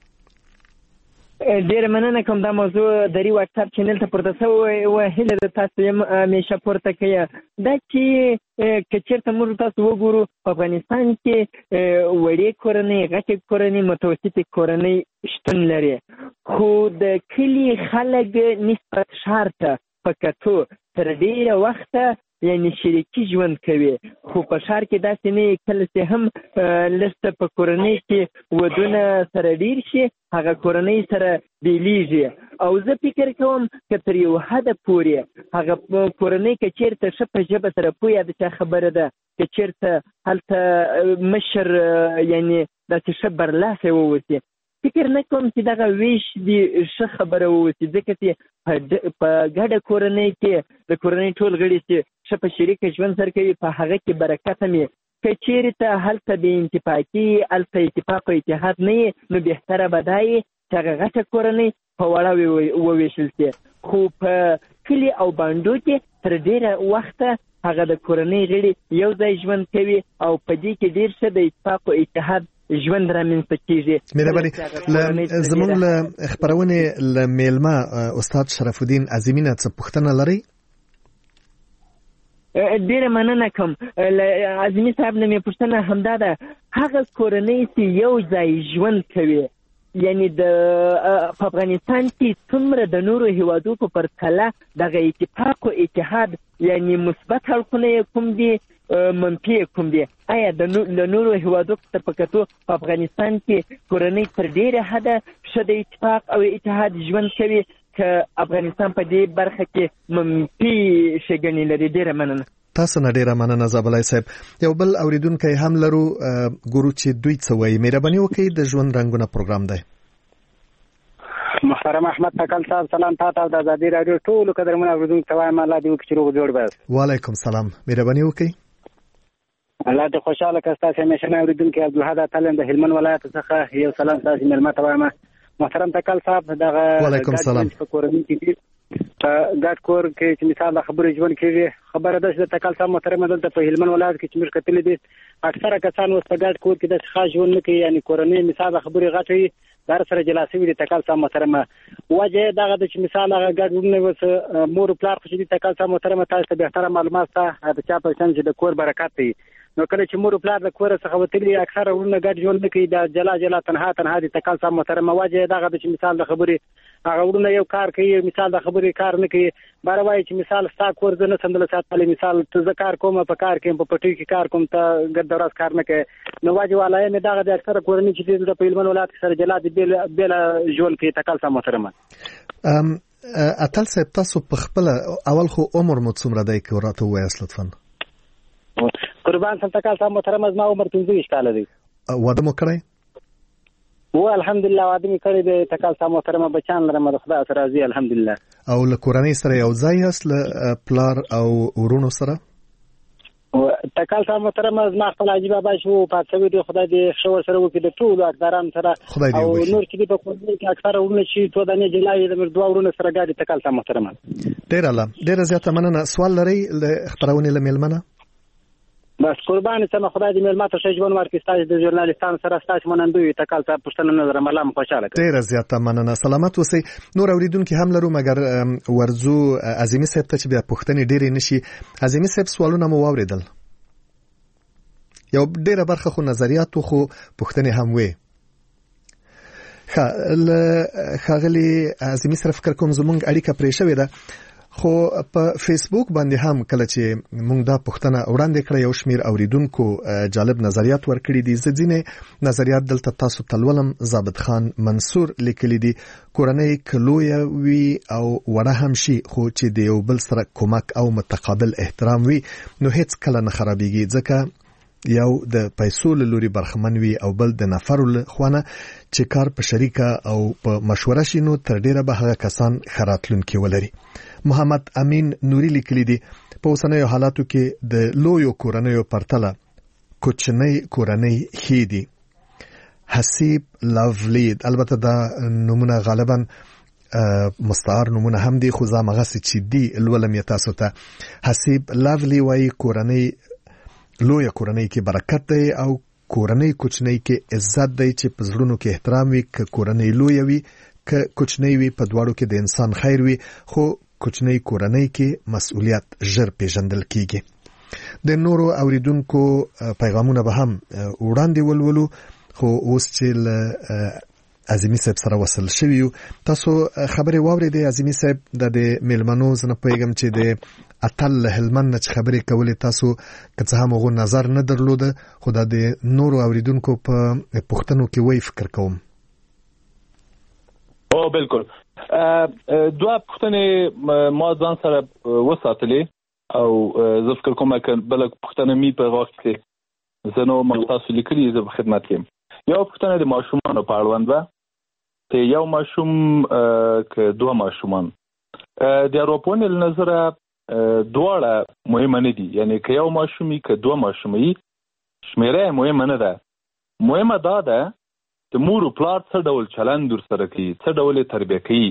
ډېره مننه کوم. دا موضوع دري واټساپ چینل ته پورته شوی و، هیله ده تاسو یم همیشه پورته کوي. دا چې که چېرته موږ تاسو وګورو په افغانستان کې وړې کورنۍ، غټې کورنۍ، متوسطې کورنۍ شتون لري، خو د کلي خلک نسبت ښار ته په کتو تر ډېره وخته یعنی شریکي ژوند کوي. خو په ښار کې داسې نه، کله چې هم لسته په کورنۍ کې ودونه سره ډېر شي هغه کورنۍ سره بیلیږي. او زه فکر کوم که تر یو حده پورې هغه کورنۍ که چېرته ښه په ژبه سره پوهه د چا خبره ده، که چېرته هلته مشر یعنی داسې ښه برلاسه واوسي، فکر نه کوم چې دغه ویش دې ښه خبره واوسي، ځکه چې په ګډه کورنۍ کې د کورنۍ ټول غړي چې ښه په شریکه ژوند سره کوي په هغه کې برکت هم وي. که چېرته هلته بې انتفاقي، هلته اتفاق او اتحاد نه وي، نو بهتره به دا وي چې هغه غټه کورنۍ په وړه وویشل شي. خو په کلي او بانډو کې تر ډېره وخته هغه د کورنۍ غړي یو ځای ژوند کوي او په دې کې ډېر ښه د اتفاق او اتحاد ژوند رامنځته کېږي. مهرباني زموږ له خپرونې له میلمه استاد شرف الدین اعظمي نه څه پوښتنه لرئ؟ ډېره مننه کوم. اعظمي صاحب نه مې پوښتنه همدا ده، هغه کورنۍ چې یو ځای ژوند کوي، یعنی د په افغانستان کې څومره د نورو هیوادو په پرتله دغه اتفاق او اتحاد یعنی مثبت اړخونه کوم دي، منفي کوم دي؟ آیا د نورو هیوادو ته په کتو په افغانستان کې کورنۍ تر ډېره حده ښه د اتفاق او اتحاد ژوند کوي که افغانستان په دې برخه کې منفي ښېګڼې لري؟ ډېره مننه. تاسو نه ډېره مننه زابلای صاحب. یو بل اوریدونکی هم لرو، ګورو چې دوی څه وایي. مهرباني وکړئ د ژوند رنګونه پروګرام دی. محترم احمد تکل صاحب سلام تاسو د آزادۍ راډیو ټولو قدرمنو اوریدونکو ته وایم الله دې وکړي چې روغ جوړ بس. وعلیکم سلام. مهرباني وکړئ. الله دې خوشاله کړي. تاسو همیشه نه اوریدونکو عبدالحد اتلم د هلمند ولایت څخه یو سلام تاسو مېلمه ته وایم. محترم تکل صاحب دغه وعلیکم سلام. په کورنۍ کې په ګډ کور کې چې مثال د خبرې ژوند کېږي خبره ده چې د تکال صاحب محترمه دلته په هلمند ولایت کې چې موږ کتلې دي اکثره کسان اوس په ګډ کور کې د ښه ژوند نه کوي یعنې کورنۍ مثال د خبرې غټوي در سره جلا شوي دي تکال صاحب محترمه وجه دغه د چې مثال هغه ګډ ورونه اوس مور پلار خو چې دي تکال صاحب محترمه تاسو ته بهتره معلومات شته د چا په شان چې د کور برکت دی نو کله چې مور پلار د کور څخه وتلي اکثره ورونه ګډ ژوند نه کوي د جلا جلا تنها تنها دي تکال صاحب محترمه وجه دغه د چې مثال د خبرې هغه ورونه یو کار کوي مثال د خبرې کار نه کوي بار وایي چې مثال ستا کور زه نه سندل ساتلی مثال ته زه کار کوم په کار کې په پټي کې کار کوم ته ګډ ورځ کار نه کوي نو واجب والای مې دغه د اکثره کورنۍ چې د په هلمند ولایت سره جلا دي بل بل ژوند کې تکال صاحب محترمه ام اتل صاحب تاسو په خپل اول خو عمر مو څومره دی که راته ووایاست لطفا قربان سم تکال صاحب محترمه زما عمر پنځه ویشت کاله دی واده مو کړی و الحمدلله واده مې کړی دی تکال صاحب محترمه بچان لرم د خدای سره راضي الحمدلله او له کورنۍ سره یو ځای یاست له پلار او ورونو سره تکال صاحب محترمه زما خپل حاجي بابا شو پاتوي دی خدای دې ښه ورسره وکړي د ټولو اقداران سره او نور چې په کورنۍ کې اکثره ورونه چې تو دنه جلای د مر دوه ورونه سره ګاډي تکال صاحب محترمه ډیر الله ډیر زیاته مننه سوال لري له خبرونه لملمنه بس قربان سم خدای دې ملمات شه ژوند ورکړي ستاسو د ژورنالیستانو سره ستاسو منندوی تکال صاحب پښتنه نظر ملام خوشاله کړئ ډیر زیاته مننه سلامت اوسئ نور اوریدونکو هم لرو مګر ورزو عظیمی صاحب ته چې بیا پښتنې ډیرې نشي عظیمی صاحب سوالونه مو واوریدل یو ډیره برخه خو نظریاتو خو پښتنې هم وي ښه ښاغلي عظیمی سره فکر کوم زمونږ اړیکه پرې شوې ده خو په فیسبوک باندې هم کله چې موږ دا پښتنه وړاندې کړې یو شمیر اوریدونکو جالب نظریات ورکړي دي ځینې نظریات دلته تاسو تلولم ضابط خان منصور لیکلي دي کورنۍ کلویا وی او وړه هم شي خو چې د یو بل سره کومک او متقابل احترام وي نو هیڅ کله نه خرابېږي ځکه یو د پیسو له لوري برخمن وي او بل د نفر له خوانه چې کار په شریکه او په مشوره شي نو تر ډیره به هغه کسان خراتلونکي ولري محمد امین نوري لیکلي دي په اوسنیو حالاتو کې د لویو کورنیو پرتله کوچنۍ کورنۍ ښې دي حسیب لاولید البته دا نمونه غالبا مستعار نمونه هم دي خو زمغه چې دي الولم تاسو ته حسیب لاولی وای کورنۍ لویه کورنۍ کې برکت دی او کورنۍ کوچنۍ کې عزت دی چې په زړونو کې احترام وي که کورنۍ لویه وي که کوچنۍ وي په دواړو کې د انسان خیر وي خو کوچنۍ کورنۍ کې مسؤلیت ژر پیژندل کیږي د نورو اوریدونکو پیغامونه به هم وړاندې ولولو خو اوس چې له عظیمی صاحب سره وصل شوی یو تاسو خبرې واورېدې عظیمی صاحب د میلمنو زنه پیغام چې د اتل هلمند چې خبرې کولې تاسو که څه هم غو نظر نه درلوده خو د نورو اوریدونکو په پښتنو کې وای فکر کوم او بالکل دوه پښتنې ما ځان سره وساتلې او زه فکر کوم چې بل پښتنه می په وخت کې زنو مختص لیکلي زه په خدمت کې یو پښتنه د ماشومانو په اړوند ده ته یو ماشوم ک دوه ماشومان د اروپون له نظر دواړه مهمه نه دي یعنی که یو ماشومي که دوه ماشومي شمیره مهمه نه ده مهمه دا ده چې مور او پلار څه ډول چلند ورسره کوي څه ډول تربیه کوي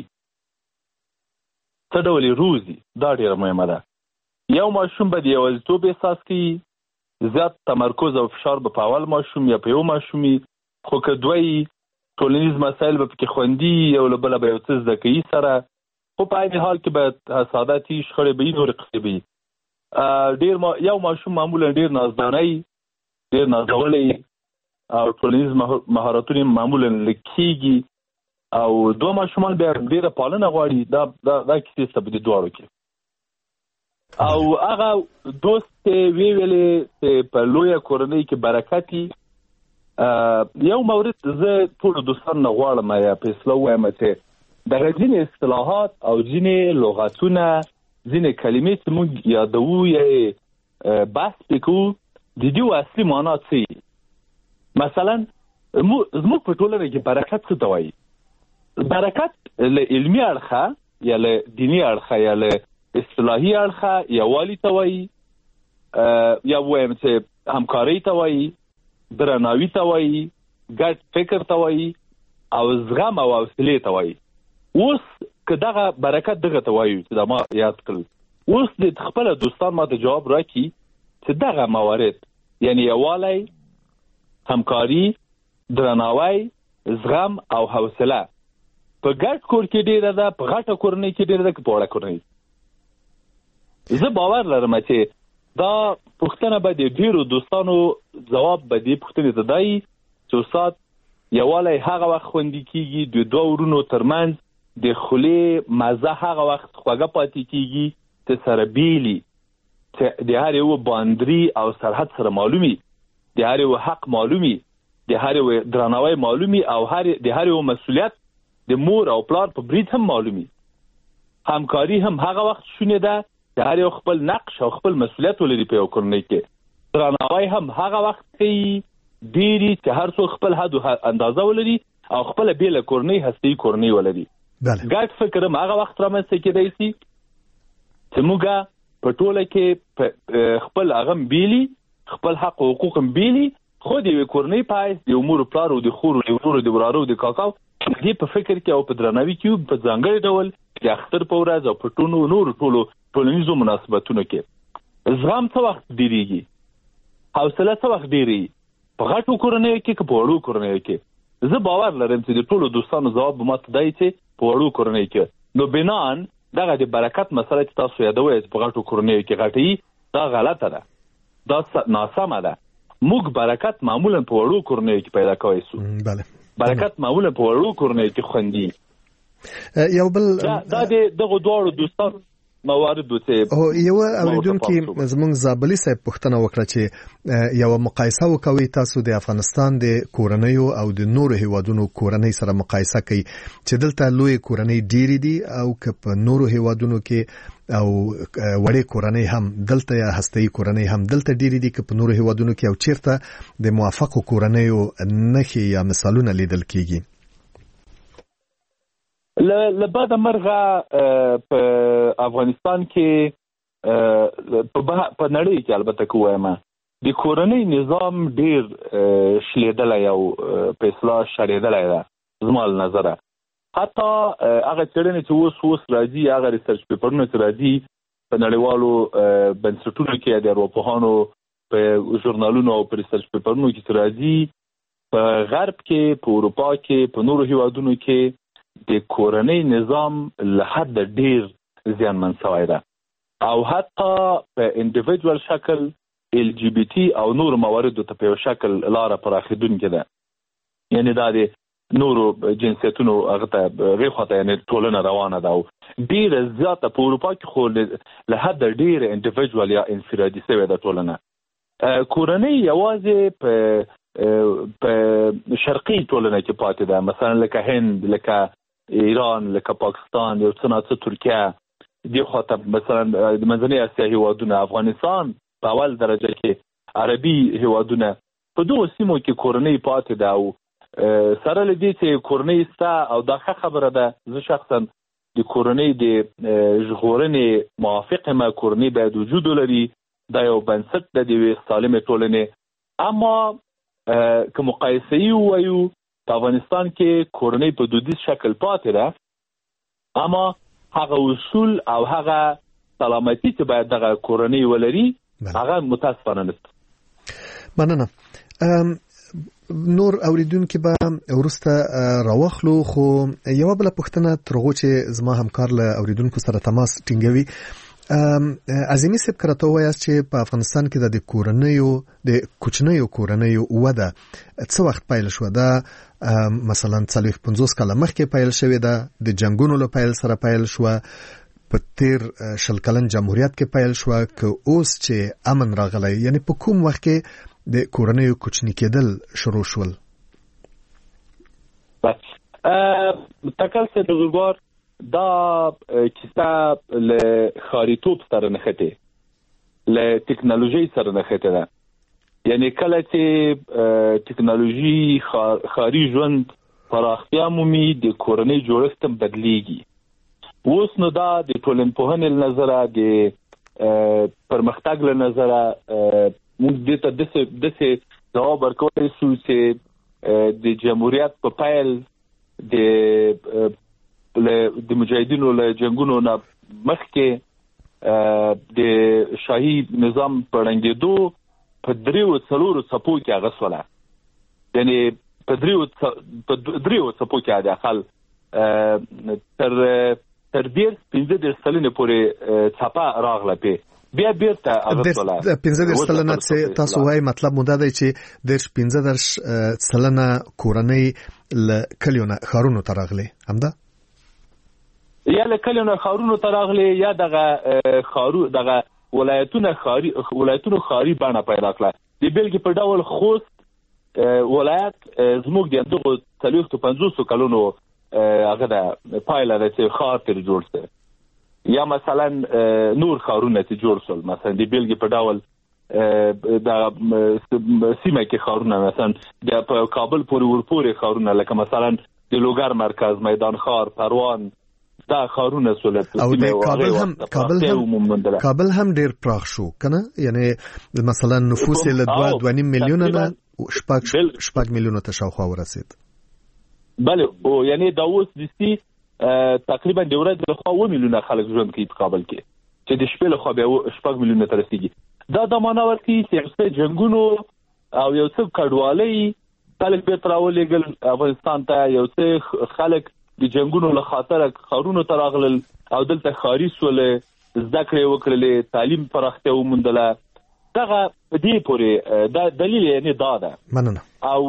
څه ډول روزي دا ډیره مهمه ده یو ماشوم به د یوازیتوب احساس کوي زیات تمرکز او فشار به په اول ماشوم یا په یو ماشومي خو که دوی ټولنیز مسایل به پکې خوندي یو له بله به یو څه زده کوي سره خو په عین حال کې به حسادتي شخړې به نورې قصې به ډېر ما یو ماشوم معمولا ډېر نازدانی ډېر نازولی او ټولنیز مهارتونه معمولا لکېږي او دوه ماشومان بیا ډېره پالنه غواړي دا دا دا کیسې سته په دې دواړو کې او هغه دوست وی ویلې چې په لویه کورنۍ کې برکتي یو مورد زه ټولو دوستانو نه غواړم یا فیصله ووایم چې دغه ځینې اصطلاحات او ځینې لغتونه ځینې کلمې چې موږ یادوو یا بحث پرې کوو د دې اصلي معنا څه مثلا زموږ په ټولنه کې برکت څه ته وایي برکت له علمي اړخه یا له دیني اړخه یا له اصطلاحي اړخه یووالي ته وایي یا ووایم چې همکارۍ ته وایي درناوي ته وایي ګډ فکر ته وایي او زغم او حوصلې ته وایي اوس که دغه برکت دغه ته وایو چې دا ما یاد کړل. اوس د خپل دوستان ما ته جواب راکړي چې دغه موارد یعنی یووالی، همکاري، درناوی، زغم او حوصله په ګډ کور کې ډیره ده، په غټه کورنۍ کې ډیره ده که په وړه کورنۍ. زه باور لرم چې دا پوښتنه به د ډیرو دوستانو ځواب به دې پوښتنې ته دی چې استاد یووالی هغه وخت خوندي کیږي د دوه ورونو ترمنځ د خولې مزه هغه وخت خوږه پاتې کیږي چې سره بیلي، چې د هر یو باندري او سرحد سره معلومي، د هر یو حق معلومي، د هر یو درناوی معلومي او هر د هر یو مسؤلیت د مور او پلار په برید هم معلومي. همکاري هم هغه وخت شونه ده د هر یو خپل نقش او خپل مسؤلیت ولري په یو کورنۍ کې. درناوی هم هغه وخت کې ډیری چې هر څوک خپل حد او اندازه ولري او خپل بیل کورنۍ هستي کورنۍ ولري. ګډ فکر هم هغه وخت رامنځته کېدای شي چې موږ په ټوله کې خپل اغم بیلی، خپل حق او حقوق هم بیلی، خو د یوې کورنۍ په حیث د مور او پلار او د خور او د ورور د ورارو د کاکاو دې په فکر کې او په درناوي کې په ځانګړي ډول د اختر په ورځ او په ټولو نورو ټولو ټولنیزو مناسبتونو کې زغم څه وخت ډېرېږي، حوصله څه وخت ډېرېږي، په غټو کورنیو کې که په وړو کورنیو کې. زه باور لرم چې د ټولو دوستانو ځواب به ماته دی چې په وړو کورنیو کې. نو بنان دغه د برکت مسله چې تاسو یادوئ چې په غټو کورنیو کې غټي دا غلطه ده، دا ناسمه ده. موږ برکت معمولا په وړو کورنیو کې پیدا کوی سو. بله برکت معمولا په وړو کورنیو کې خوندي. یو بل دا د دغه دوړو دوستان موارد وته او یو اوریدونکو زمونږ زابلی صاحب پوښتنه وکړه چې یو مقایسه وکوي تاسو د افغانستان د کورنیو او د نورو هیوادونو کورنۍ سره مقایسه کوي چې دلته لوی کورنۍ ډېری دي او که په نورو هیوادونو کې او وړې کورنۍ هم دلته یا هسته‌ای کورنۍ هم دلته ډېری دي که په نورو هیوادونو کې او چیرته د موافقو کورنیو نښې یا مثالونه لیدل کیږي. له بعد مرغه په افغانستان کې په نړۍ کې البته کوم د کورنۍ نظام ډیر شلیدلای او په اصلاح شریدلای ده زما له نظره. حتی هغه چیرې چې اوس اوس راځي هغه ریسرچ پیپرونه چې راځي په نړیوالو بنسټونو کې د اروپاهانو په ژورنالونو او په ریسرچ پیپرونو کې راځي په غرب کې په اروپا کې په نورو هیوادونو کې د کورنۍ نظام له حد ډیر زیانمن شوی ده او حتی په انډیویډوال شکل ال جی بی ټي او نور مواردو ته په شکل لاره پراخیدونکې ده. یعنی دا د نورو جنسیتونو هغه ته غیخواته یعنی ټولنه روانه ده او ډیره زیاته په اروپا کې خو له حد ډیر انډیویډوال یا انفرادي شوی ده ټولنه. کورنۍ یوازې په په شرقي ټولنه کې پاتې ده، مثلا لکه هند، لکه ایران، لکه پاکستان، یو څه نه څه ترکیه، دی خواته مثلا د منځنۍ اسیا هیوادونه، افغانستان په اول درجه کې عربي هیوادونه، په دغو سیمو کې کورنۍ پاتې ده او سره له دې چې کورنۍ سته او دا ښه خبره ده. زه شخصا د کورنۍ د ژغورنې موافق یم، کورنۍ باید وجود ولري، دا یو بنسټ ده د یوې سالمې ټولنې. اما که مقایسه یې ووایو په افغانستان کې کورنۍ په دودیز شکل پاتې ده، اما هغه اصول او هغه سلامتی چې باید دغه کورنۍ ولري هغه متاسفانه نشته. مننه. نور اوریدونکو به ورسته راوخلو، خو یو بل پوښتنه ترغو چې زما همکار له اوریدونکو سره تماس ټینګوي. عظیمی صاحب کرته وایاست چې په افغانستان کې د کورنیو د کوچنیو کورنیو وده څه وخت پیل شو؟ دا مثلا څلوېښت پنځوس کاله مخکې پیل شوې ده، د جنګونو له پیل سره پیل شو، په تیر شل کلن جمهوریت کې پیل شو، که اوس چې امن راغلی، یعنی په کوم وخت کې د کورنیو کوچني کېدل شروع شول؟ تکل څه د بزرګوار دا کیسه له خاریتوب سره نښتې، له ټکنالوژۍ سره نښتې ده. یعنی کله چې ټکنالوژي خاري ژوند پراختیا مومي د کورنۍ جوړښت هم بدلیږي. اوس نو دا د ټولنپوهنې له نظره، د پرمختګ له نظره موږ دې ته داسې ځواب ورکولی شو چې د جمهوریت په پیل د د مجاهدینو له جنگونو نه مخکې د شاهي نظام پړنګېدو په دریو څلورو څپو کې هغه سوله، یعنی په دریو په دریو څپو کې د خل تر تر ډیر پنځه ډیر سلنه پورې څپا راغله په بیا بیرته هغه سوله پنځه ډیر سلنه چې تاسو وایي مطلب مو دا دی چې د پنځه ډیر سلنه کورنۍ ل کلیونه خارونو تراغلي همدا یا ل کلیونه خارونو تراغلي یا دغه خارو دغه ولایتونه خاري ولایتونو خاري باندې پیدا کړه. د بلګي په ډول خوست ولایت زموږ د دغه څلور سوه پنځوس کلونو هغه د پایله د چې خار تر جوړ شو، یا مثلا نور خارونه چې جوړ شول، مثلا د بلګي په ډول د سیمه کې خارونه، مثلا د کابل پورې ورپورې خارونه، لکه مثلا د لوګر مرکز، میدان خار، پروان، دا خارونه سولت او د کابل هم کابل هم کابل هم ډیر پراخ شو کنه، یعنی مثلا نفوس له دوه دوه نیم میلیون نه شپږ شپږ میلیون ته شاوخوا ورسید. بله، او یعنی دا اوس د سي تقریبا د ورځې له خوا اوه میلیونه خلک ژوند کوي په کابل کې، چې د شپې له خوا بیا شپږ میلیونه ته رسیږي. دا د معنا ورکوي چې یو څه جنګونو او یو څه کډوالۍ خلک بیرته راولېږل افغانستان ته، یو څه خلک د جنگونو له خاطر خارونو ته راغلل او دلته خاري سوله، زده کړې وکړلې، تعلیم پراختیا وموندله. دغه دې پورې دا دلیل یې دا ده. مننه. او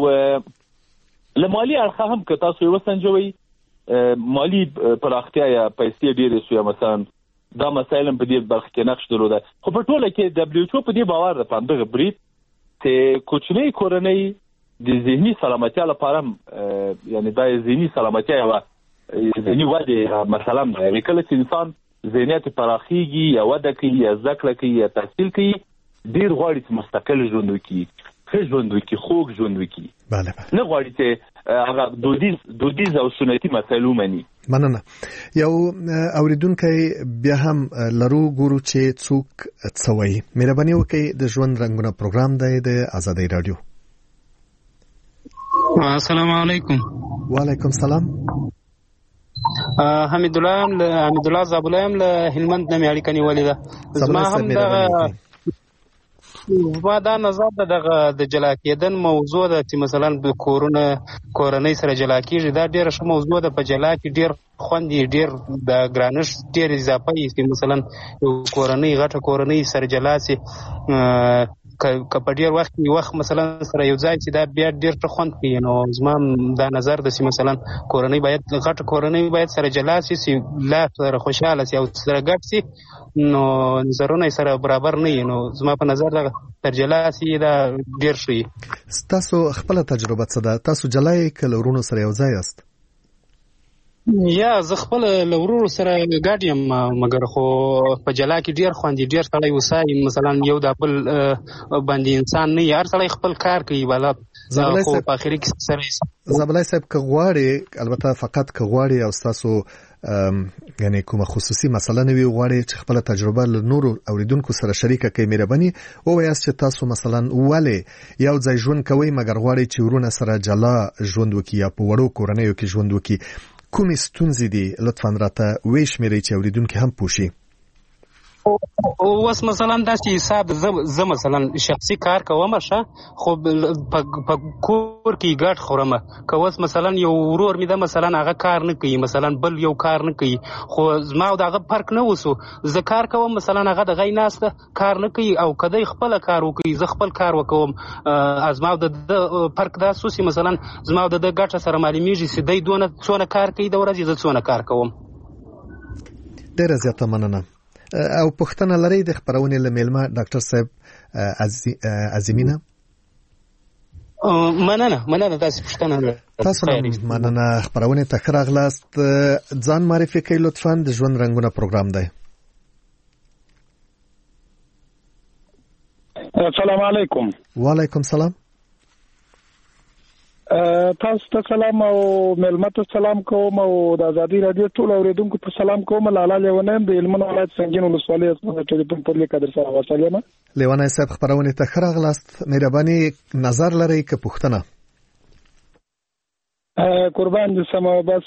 له مالي اړخه هم که تاسو یې وسنجوئ، مالي پراختیا یا پیسې ډېرې سوې، مثلا دا مسایل هم په دې برخه کې نقش درلوده. خو په ټوله کې دبلیو ایچ او په دې باور ده په همدغه برید چې کوچنۍ کورنۍ د ذهني سلامتیا لپاره هم، یعنی دا ذهني سلامتیا یوه ذهني وده مثلا دی، کله چې انسان ذهنیت پراخیږي یا وده کوي یا زده کړه کوي یا تحصیل کوي، ډېر غواړي چې مستقل ژوند وکړي، ښه ژوند وکړي، خوږ ژوند وکړي، نه غواړي چې هغه دودیز دودیز او سنتي مسایل ومني. مننه. یو اوریدونکی بیا هم لرو ګورو چې څوک څه وایي. مهرباني وکړئ، د ژوند رنګونه پروګرام دی د آزادۍ رادیو. السلام علیکم. وعلیکم السلام. حمید الله له حمید الله زابلام له هلمند نه اړیکه نیولې ده. زما هم د ما دا نظر ده دغه د جلا کېدن موضوع ده چې مثلا د کورونه کورنۍ سره جلا کېږي، دا ډېره ښه موضوع ده. په جلا کې ډېر خوند یې ډېر د ګرانښت ډېر اضافه یې چې مثلا یو کورنۍ غټه کورنۍ سره جلا سي، که په ډېر وخت یو وخت مثلا سره یو ځای چې دا بیا ډېر ښه خوند کوي. نو زما دا نظر ده چې مثلا کورنۍ باید غټه کورنۍ باید سره جلا سي، چې لا سره خوشحاله سي او سره ګډ سي، نو نظرونه سره برابر نه وي. نو زما په نظر دا تر جلا سي دا ډېر ښه وي. ستاسو خپله تجربه څه ده؟ تاسو جلا یې که له ورونو سره یو ځای یاست؟ یا زه خپل له ورونو سره ګډ یم، مګر خو په جلا کې ډېر خوند دی، ډېر سړی وسایي، مثلا یو د بل باندې انسان نه، هر سړی خپل کار کوي بالا، خو په اخر کې سره زابلای صاحب که غواړي، البته فقط که غواړي او ستاسو یعنی کومه خصوصي مسله نه وي، غواړي چې خپل تجربه له نورو اوریدونکو سره شریکه کړئ، مهرباني ووایاست چې تاسو مثلا ولې یو ځای ژوند کوئ مګر غواړئ چې ورونه سره جلا ژوند وکړي یا په وړو کورنیو کې ژوند وکړي. کومې ستونزې دي لطفا راته ویې شمېرئ چې اوریدونکي هم پوه شي. اوس مثلا داسې حساب زه مثلا شخصي کار کوم ښه، خو په کور کې ګډ خورم. که اوس مثلا یو ورور مې ده مثلا هغه کار نه کوي، مثلا بل یو کار نه کوي، خو زما او د هغه فرق نه وسو، زه کار کوم مثلا هغه دغه ناسته کار نه کوي، او که دی خپله کار وکوي زه خپل کار وکوم، زما او د ده فرق دا سو چې مثلا زما او د ده ګټه سره معلومیږي چې دی دونه څونه کار کوي د ورځې، زه څونه کار کوم. ډېره زیاته مننه. او پوښتنه لرئ د خپرونې له میلمه ډاکټر صاحب عظیمینه؟ مننه مننه تاسو پوښتنه تاسو مننه. خپرونې ته ښه راغلاست. ځان معرفي کړئ لطفا. د ژوند رنګونه پروګرام دی. السلام علیکم. وعلیکم السلام. تاسو ته سلام او ملمه ته سلام کوم او د آزادۍ رادیو ټول اوریدونکو ته سلام کوم. لاله لیونیم د هلمند ولایت سنګین ولسوالۍ څخه ټلیفون پر لیک در سره وصلیم. لیونی صاحب خبرونه ته ښه راغلاست. مهرباني نظر لرئ که پوښتنه؟ قربان دې سم. بس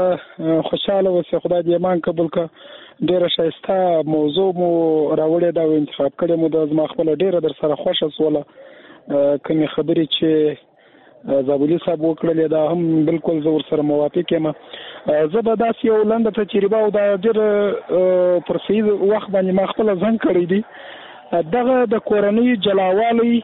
خوشاله اوسې، خدای دې ایمان قبول کړه. ډیره ښایسته موضوع مو راوړې دا انتخاب کړې مو، د زما خپله ډیره در سره خوښه سوله. کومې خبرې چې زابلي صاحب وکړلې دا هم بالکل زه ورسره موافق یم. زه به داسې یو لنډه تجربه او دا ډېر پر صحیح وخت باندې ما خپله زنګ کړی دی. دغه د کورنۍ جلاوالی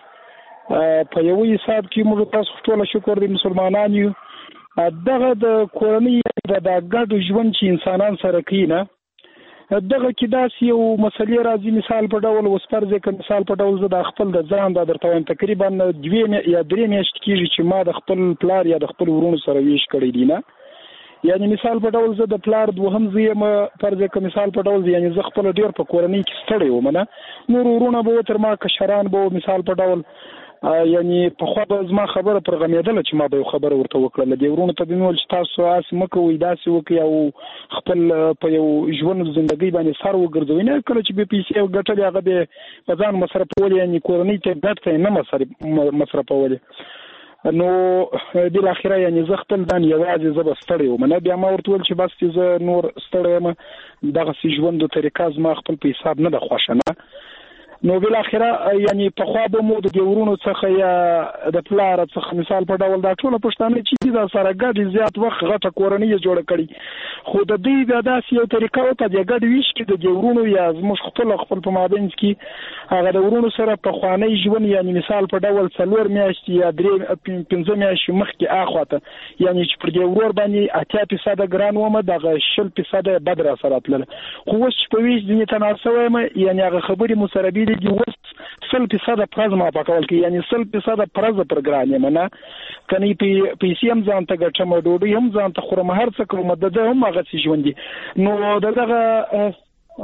په یو حساب کې موږ تاسو ټول شکر دی مسلمانان یو. دغه د کورنۍ د ګډ ژوند چې انسانان سره کوي نه، دغه کې داسې یو مسلې راځي. مثال په ډول اوس فرض کړه، مثال په ډول زه د خپل د ځان د درته وایم تقریبا دوې یا درې میاشتې کېږي چې ما د خپل پلار یا د خپل ورونو سره ویش کړی دی نه. یعنی مثال په ډول زه د پلار دوهم زوی یم، فرض کړه مثال په ډول یعنی زه خپل ډېر په کورنۍ کې ستړی وم نه. نور ورونه به تر ما کشران به مثال په ډول یعنی په خو به زما خبره پر غمیدله چې ما به یو خبره ورته وکړله. د ورونو ته به مې ویل چې تاسو هسې مه کوئ، داسې وکړئ او خپل په یو ژوند زندګۍ باندې سر وګرځوئ. نه کله چې به پیسې ګټلې هغه به په ځان مصرفولې، یعنی کورنۍ ته ګټ ته یې نه مصرفولې. نو بالاخره یعنی زه خپل ځان یوازې زه به ستړی وم نه. بیا ما ورته ویل چې بس چې زه نور ستړی یم، دغسې ژوند طریقه زما خپل په حساب نه ده خوښه نه. نو بالاخره یعنی په خوا به مو د ورونو څخه یا د پلار څخه مثال په ډول دا ټول پښتانه چې دا سره ګډ زیات وخت غټه کورنۍ جوړ کړي، خو د دې بیا داسې یو طریقه او په دې ګډ ویش کې د ورونو یا زموږ خپل خپل په مابینځ کې هغه د ورونو سره په خوانی ژوند یعنی مثال په ډول څلور میاشتې یا درې پنځه میاشتې مخکې اخواته یعنی چې پر دې ورور باندې اتیا فیصد ګران ومه، دغه شل فیصد بد را سره تلل. خو اوس چې په ویش ځینې تناسب وایم یعنی هغه خبرې مو سره بیلې دي. اوس سل فیصد پرز ما پکول کې یعنی سل فیصد پرز پر ګران یم نه. کني پیسې هم ځان ته ګټم، ډوډۍ هم ځان ته خورم، هر څه کوم د ده هم هغه څه ژوند دي. نو دغه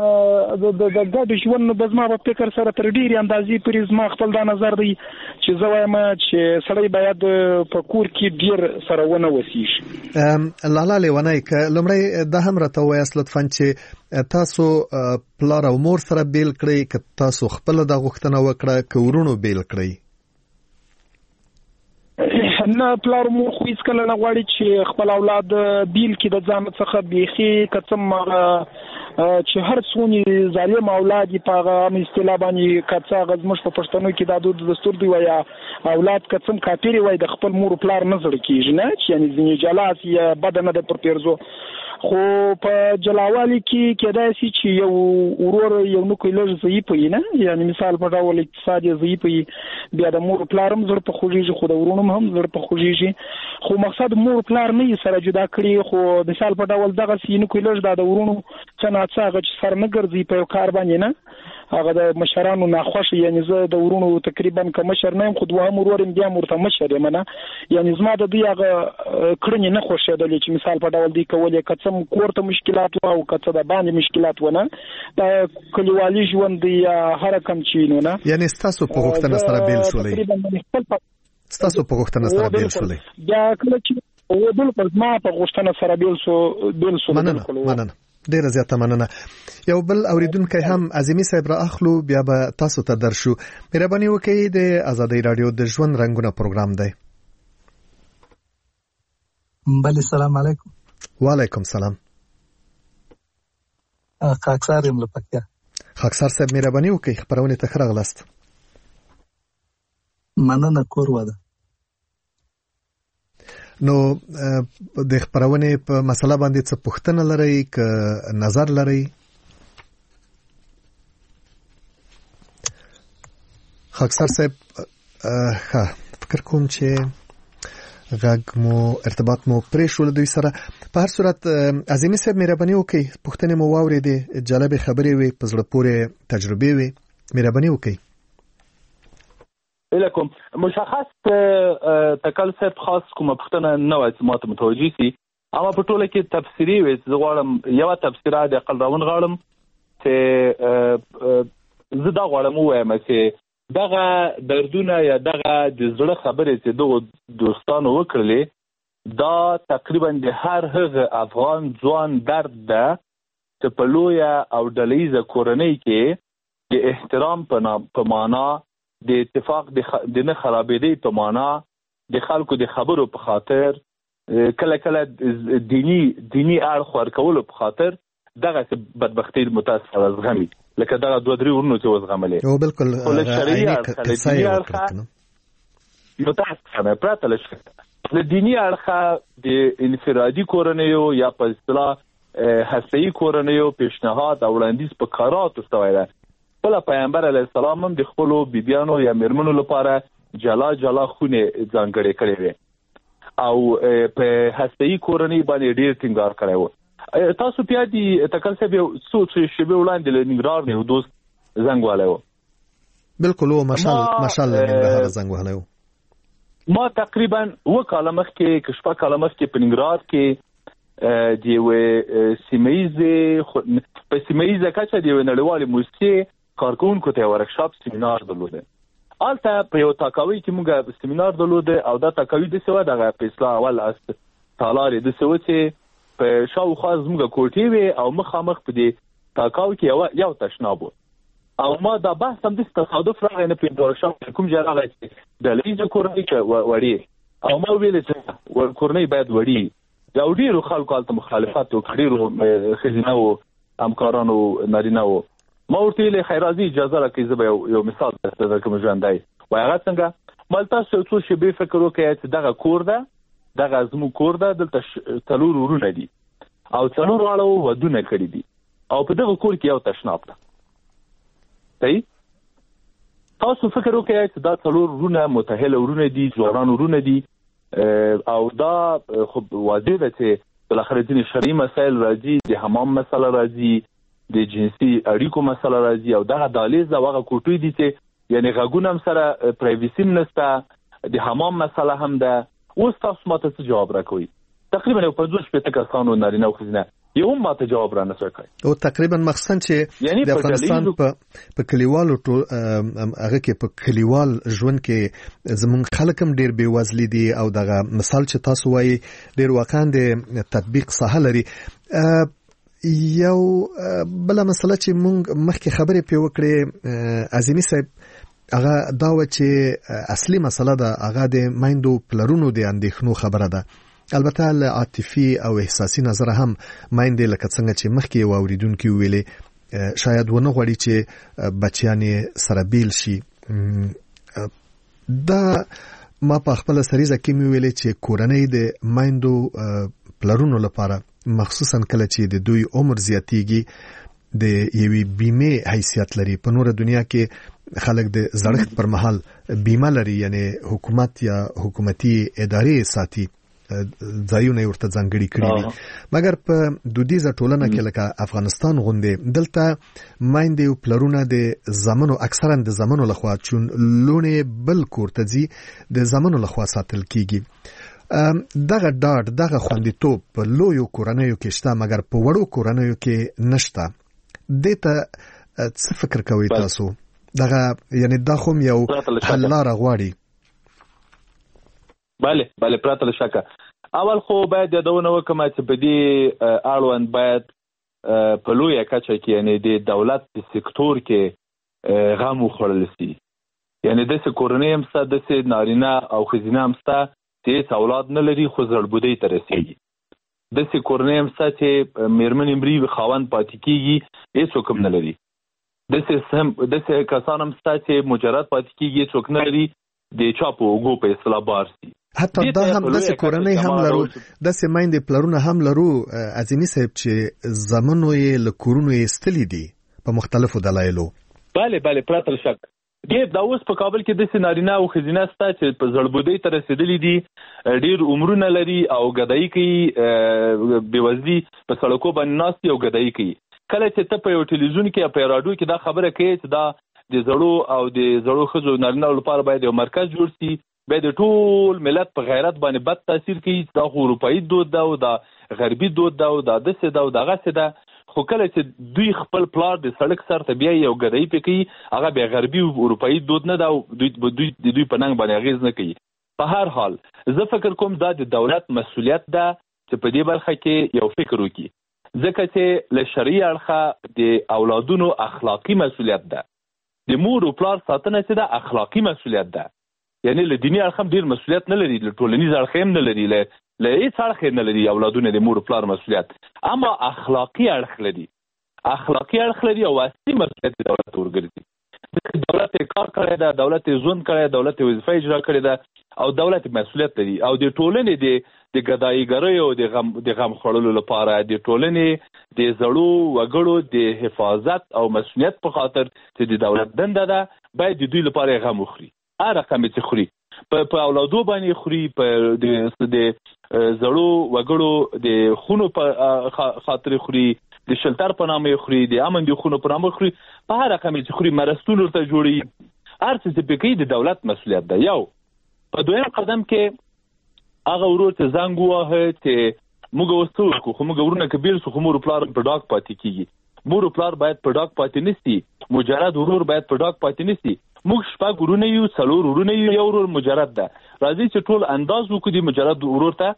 د ګډ ژوند د زما په فکر سره تر ډېرې اندازې پورې زما خپل دا نظر دی چې زه وایم چې سړی باید په کور کې ډېر سره ونه اوسېږي. لاله لیونی که لومړی دا هم راته ووایاست لطفا چې تاسو پلار او مور سره بیل کړئ که تاسو خپله دا غوښتنه وکړه که ورونو بیل کړئ؟ نه، پلار مور خو هېڅکله نه غواړي چې خپل اولاد بیل کړي د ځان څخه. بیخي که څه چې هر څونه ظالم اولاد په هغه اصطلاح باندې کڅا غزمش په پښتنو کې د دود دستور دی ویا اولاد کڅم کاپیری وای د خپل مور پلار نظر کیږي نه، چې یعنی ځینې جلاس یا بدن د پر پیرزو. خو په جلاوالي کې کېدای شي چې یو ورور یو نو کوي لږ ضعیف وي نه، یعنی مثال په ډول اقتصادي ضعیف وي، بیا د مور پلار هم زړه په خوږیږي، خو د ورونو هم زړه په خوږیږي. خو مقصد مور پلار نه سره جدا کړي، خو مثال په ډول دغه سینې کوي لږ د ورونو څه نه څه هغه چې سر نه ګرځي په یو کار باندې نه، هغه د مشرانو ناخوښ. یعنی زه د ورونو تقریبا که مشر نه یم خو دوهم ورور یم، بیا ورته مشر یم نه. یعنی زما د دوی هغه کړنې نه خوښېدلې چې مثال په ډول دوی کولې که څه کور ته مشکلات و او که څه د باندې مشکلات و نه، د کلیوالي ژوند یا هر کم چې نو نه. یعنی ستاسو په غوښتنه سره بیل شولې؟ ستاسو په غوښتنه سره بیل شولې؟ بیا کله چې بالکل زما په غوښتنه سره بیل شو بیل شو مننه مننه ډیره زیاته مننه. یو بل اوریدونکی هم عظیمی صاحب را اخلو، بیا به تاسو ته درشو. مهرباني وکړئ، د آزادۍ رادیو د ژوند رنګونه پروګرام دی. بله، سلام علیکم. وعلیکم سلام. خاکسار یم له پکتیا. خاکسار صاحب مهرباني وکړئ، خپرونې ته ښه راغلاست. مننه، کور وده. نو د خپرونې په مسله باندې څه پوښتنه لرئ که نظر لرئ؟ خاکسار صاحب ښه فکر کوم چې غږ مو ارتباط مو پرې شو له دوی سره. په هر صورت عظیمي صاحب مهرباني وکړئ، پوښتنې مو واورېدې، جالبې خبرې وې، په زړه پورې تجربې وې، مهرباني وکړئ. لکم مشخص تکل صاحب خاص کومه پښتنه نه وای چې ماته متوجي سي، اما په ټوله کې تفسیری وي. زه غواړم یو تفسیره د عقل راون غواړم چې زه دا غواړم وایم چې دغه دردونه یا دغه د زړه خبرې چې دغه دوستانو وکړلې دا تقریبا د هر هغه افغان ځوان درد ده چې په لویه او ډلیزه کورنۍ کې د احترام په معنا، د اتفاق د نه خرابېدې په معنا، د خلکو د خبرو په خاطر کله کله دینی دینی اړخ ورکولو په خاطر دغه بدبختی متاسفه زغمي لکه دغه دوه درې ورونو چې وزغملې او بالکل عیني قصه یې وکړه متاسفه پراته لشه د دینی اړخه د انفرادي کورنیو یا په اصطلاح هسته‌ای کورنیو پیشنهاد او وړاندیز په کاراتو شوی دی. بل پیغمبر علیه السلام هم د خپلو بیبیانو یا میرمنو لپاره جلا جلا خونه ځانګړې کړې وې او په هسته‌ای کورنۍ باندې ډېر ټینګار کړی و. تاسو بیا د تکل صاحب یو څو شیبې وړاندې له ننګرهار نه یو دوست زنګ وهلی و. بالکل و ماشال ماشال له ننګرهار زنګ وهلی و. ما تقریبا اوه کاله مخکې که شپږ کاله مخکې په ننګرهار کې د یوې سیمه ییزې په سیمه ییزه کچه د یوې نړیوالې موسسې کارکوونکو ته یو ورکشاپ سیمینار درلوده. هلته په یو تاکاوي کې موږ سیمینار درلوده او دا تاکاوي داسې وه دغه په اصطلاح اول تالار یې داسې و چې په شاوخوا زموږ کوټې وې او مخامخ په دې تاکاو کې یو یو تشناب و او ما دا بحث هم داسې تصادف راغی نه پوهېږم د ورکشاپ کوم ځای راغی چې ډله ییزه کورنۍ چې وړې او ما ویلې چې کورنۍ باید وړي او ډېرو خلکو هلته مخالفت وکړ ډېرو ښځینه وو همکارانو نارینه وو. ما ورته ویلې خیر راځي اجازه راکړئ زه به یو مثال درته درکړم ژوندی وایي هغه څنګه ما تاسو یو څو شېبې فکر وکړئ چې دغه کور ده دغه زموږ کور ده دلته څلور ورونه دي او څلور واړه ودونه کړي دي او په دغه کور کې یو تشناب ده. صحیح تاسو فکر وکړئ چې دا څلور ورونه متحله ورونه دي ځوانان ورونه دي او دا خو واضح ده چې بالاخره ځینې شرعي مسایل راځي د حمام مسله راځي د جنسي اړیکو مسله راځي او دغه دهلیز د هغه کوټې دي چې یعنې غږونه هم سره پرایویسي هم نشته د حمام مسله هم ده. اوس تاسو ماته څه جواب راکوئ؟ تقریبا یو پنځوس شپېته کسانو نارینه او ښځینه یو هم ماته جواب را نشوی کړی او تقریبا مخصوصا چې د افغانستان په کلیوالو هغه کې په کلیوال ژوند کې زمونږ خلک هم ډېر بېوزلي دي او دغه مثال چې تاسو وایي ډېر واقعا د تطبیق ساحه لري. یو بله مسله چې مونږ مخکې خبرې پرې وکړې عظیمي صاحب هغه دا و چې اصلي مسله ده هغه د میندو پلرونو د اندېښنو خبره ده. البته له عاطفي او احساسي نظره هم میندې لکه څنګه چې مخکې یو اورېدونکي وویلې شاید ونه غواړي چې بچیان یې سره بیل شي. دا ما په خپله سریزه کې مې ویلې چې کورنۍ د میندو پلرونو لپاره مخصوصا کله چې د دوی عمر زیاتیږي د یوې بیمې حیثیت لري. په نوره دنیا کې خلک د زړښت پر مهال بیمه لري یعنی حکومت یا حکومتي ادارې ساتي ځایونه ورته ځانګړي کړي دي. مګر په دودیزه ټولنه کې لکه افغانستان غوندې دلته میندې او پلرونه د زامنو اکثرا د زامنو لخوا چون لوڼې بل کور ته ځي د زامنو لخوا ساتل کیږي. دغه ډاډ دغه خوندیتوب په لویو کورنیو کې شته مګر په وړو کورنیو کې نشته. دې ته څه فکر کوئ تاسو؟ دغه یعنی دا خو یو حل لاره غواړي. بله بله پراته له شکه اول خو باید یادونه وکړم چې په دې اړوند باید په لویه کچه کې یعنی د دولت په سکتور کې غم وخوړل شي. یعنی داسې کورنۍ هم شته داسې نارینه او ښځینه هم شته چې هېڅ اولاد نه لري خو زړبودۍ ته رسېږي. داسې کورنۍ هم شته چې میرمنې مري خاوند پاتې کېږي هېڅوک هم نه لري. داسې کسان هم شته چې مجرد پاتې کېږي هېڅوک نه لري د چا په اوږو په اصطلاح بار شي. حتی دا هم داسې کورنۍ هم لرو داسې میندې پلرونه هم لرو عظیمي صاحب چې زامنو یې له کورونو یې ایستلي دي په مختلفو دلایلو. بله بله پرته له شک ډېر دا اوس په کابل کې داسې نارینه او ښځینه شته چې په زړبودۍ ته رسېدلي دي ډېر عمرونه لري او ګدایي کوي بېوزلي په سړکو باندې ناست دي او ګدایي کوي. کله چې ته په یو ټلویزیون کې یا په راډیو کې دا خبره کوي چې دا د زړو او د زړو ښځو نارینه لپاره باید یو مرکز جوړ شي باید ټول ملت په غیرت باندې بد تاثیر کوي دا خو اروپایي دود ده او دا غربي دود ده او دا داسې ده او دغسې ده. خو کله چې دوی خپل پلار د سړک سر ته بیا یو ګدایي پې کوي هغه بیا غربي او اروپایي دود نه ده او دوی د دوی په ننګ باندې اغېز نه کوي. په هر حال زه فکر کوم دا د دولت مسؤلیت ده چې په دې برخه کې یو فکر وکړي ځکه چې له شرعي اړخه د اولادونو اخلاقي مسؤلیت ده. د مور او پلار ساتنه چې ده اخلاقي مسؤلیت ده. یعنی له دیني اړخ هم ډېر مسؤلیت نه لري له ټولنیز اړخ هم نه لري له له هیڅ اړخ نه لري اولادونه د مور پلار مسؤلیت، اما اخلاقی اړخ لري، اخلاقی اړخ لري او اصلي مسؤلیت د دولت ورګرځي. دولت کار کړی ده، دولت ژوند کړی، دولت وظیفه اجرا کړې ده او دولت مسؤلیت لري او د ټولنې د د ګدایګرۍ او د غم د غم خوړلو لپاره د ټولنې د زړو وګړو د حفاظت او مسؤلیت په خاطر چې د دولت دنده ده باید د دوی لپاره غم وخوري. هر رقم چې خوري په اولادو باندې خوري، په د زړو وګړو د خونو په خاطر خوري، د شلتر په نامه خوري، د امن د خونو په نامه خوري، په هر رقم چې خوري مرستون ورته جوړي. هر څه چې پکې د دولت مسؤلیت ده. یو په دویم قدم کې هغه ورور ته زنګ ووهه چې موږ اوس څه وکړو، خو موږ ورونه که بیل سو خو مور پلار په ډاګ پاتې کېږي. مور پلار باید په ډاګ پاتې نه سي، مجرد ورور باید په ډاګ پاتې نه سي. موږ شپږ ورونه یو، څلور ورونه یو، یو ورور مجرد ده. راځئ چې ټول انداز وکړو د مجرد ورور ته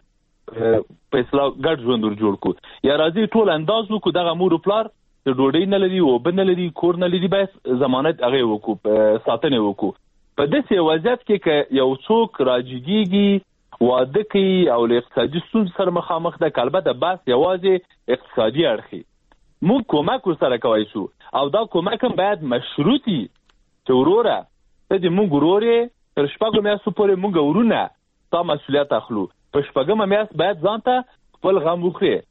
په اصطلاح ګډ ژوند ور جوړ کړو، یا راځئ ټول انداز وکړو دغه مور پلار چې ډوډۍ نه لري، اوبه نه لري، کور نه لري، باید ضمانت هغې وکړو، ساتنې وکړو. په داسې وضعیت کې که یو څوک راجګېږي، واده کوي او له اقتصادي ستونزو سره مخامخ ده، که البته بحث یوازې اقتصادي اړخي، موږ کومک ورسره کولی شو او دا کومک هم باید مشروطي چې وروره ته د موږ ورور یې تر شپږو میاشتو پورې موږ ورونه ستا مسؤلیت اخلو، په شپږمه میاشت باید ځان ته خپل غم وخورې،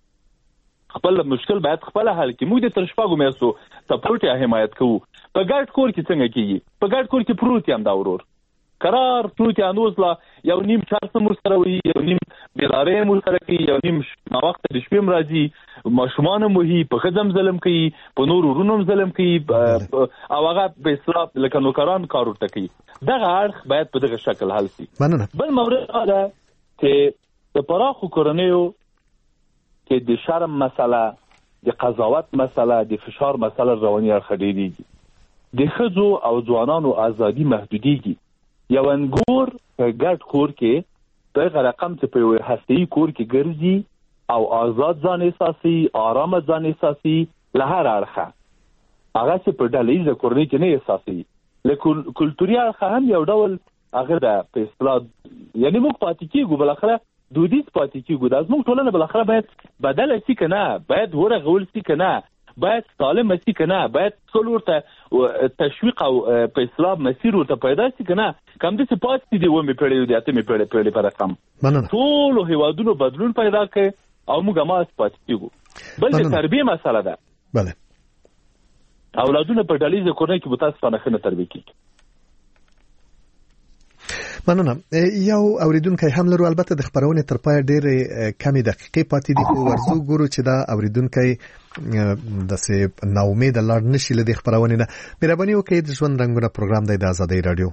خپل مشکل باید خپله حل کړي. موږ د تر شپږو میاشتو سپورټ یا حمایت کوو. په ګډ کور کې څنګه کېږي؟ په ګډ کور کې پروت یم دا ورور قرار پروت یا نوز لا یو نیم چارس مور سره وي، یو نیم بیلاره مور سره کوي، یو نیم ناوخته د شپې هم راځي، ماشومان هم وهي، په ښځه هم ظلم کوي، په نورو ورونو هم ظلم کوي او هغه په اصطلاح لکه نوکران کار ورته کوي. دغه اړخ باید په دغه شکل حل شي. بل مورد دا ده چې د پراخو کورنیو کې د شرم مسله، د قضاوت مسله، د فشار مسله رواني اړخ ډېرېږي. د ښځو او ځوانانو ازادي محدودېږي. یو انګور په ګډ کور کې په هغه رقم چې په یو هسته‌ایي کور کې ګرځي او آزاد ځان احساسي، آرامه ځان احساسي، له هر اړخه هغه چې په ډله ییزه کورنۍ کې نه احساسي. له کلتوري اړخه هم یو ډول هغه ده په اصطلاح، یعنې موږ پاتې کېږو، بالاخره دودیز پاتې کېږو. دا زموږ ټولنه بالاخره باید بدله شي که نه، باید ورغول شي که نه، باید سالمه شي که نه، باید ټول ورته تشویق او په اصطلاح مسیر ورته پیدا شي که نه. که همداسې پاتې دي اوومې پیړۍ او د اتمې پیړۍ پیړۍ په رقم ټولو هېوادونو بدلون پیدا کړي او موږ هماغسې پاتې کېږو. بل د تربیې مسله ده. بله اولادونه په ډلیزه کورنۍ کې متاسفانه ښه نه تربیه کېږي. مننه. یو اوریدونکی هم لرو، البته د خبرونې تر پای ډېرې کمې دقیقې پاتې دي، خو ورځو ګورو چې دا اوریدونکی داسې ناامیده لاړ نشي له دې خبرونې نه. مهرباني وکړئ، د ژوند رنګونه پروګرام دی د ازادۍ راډیو.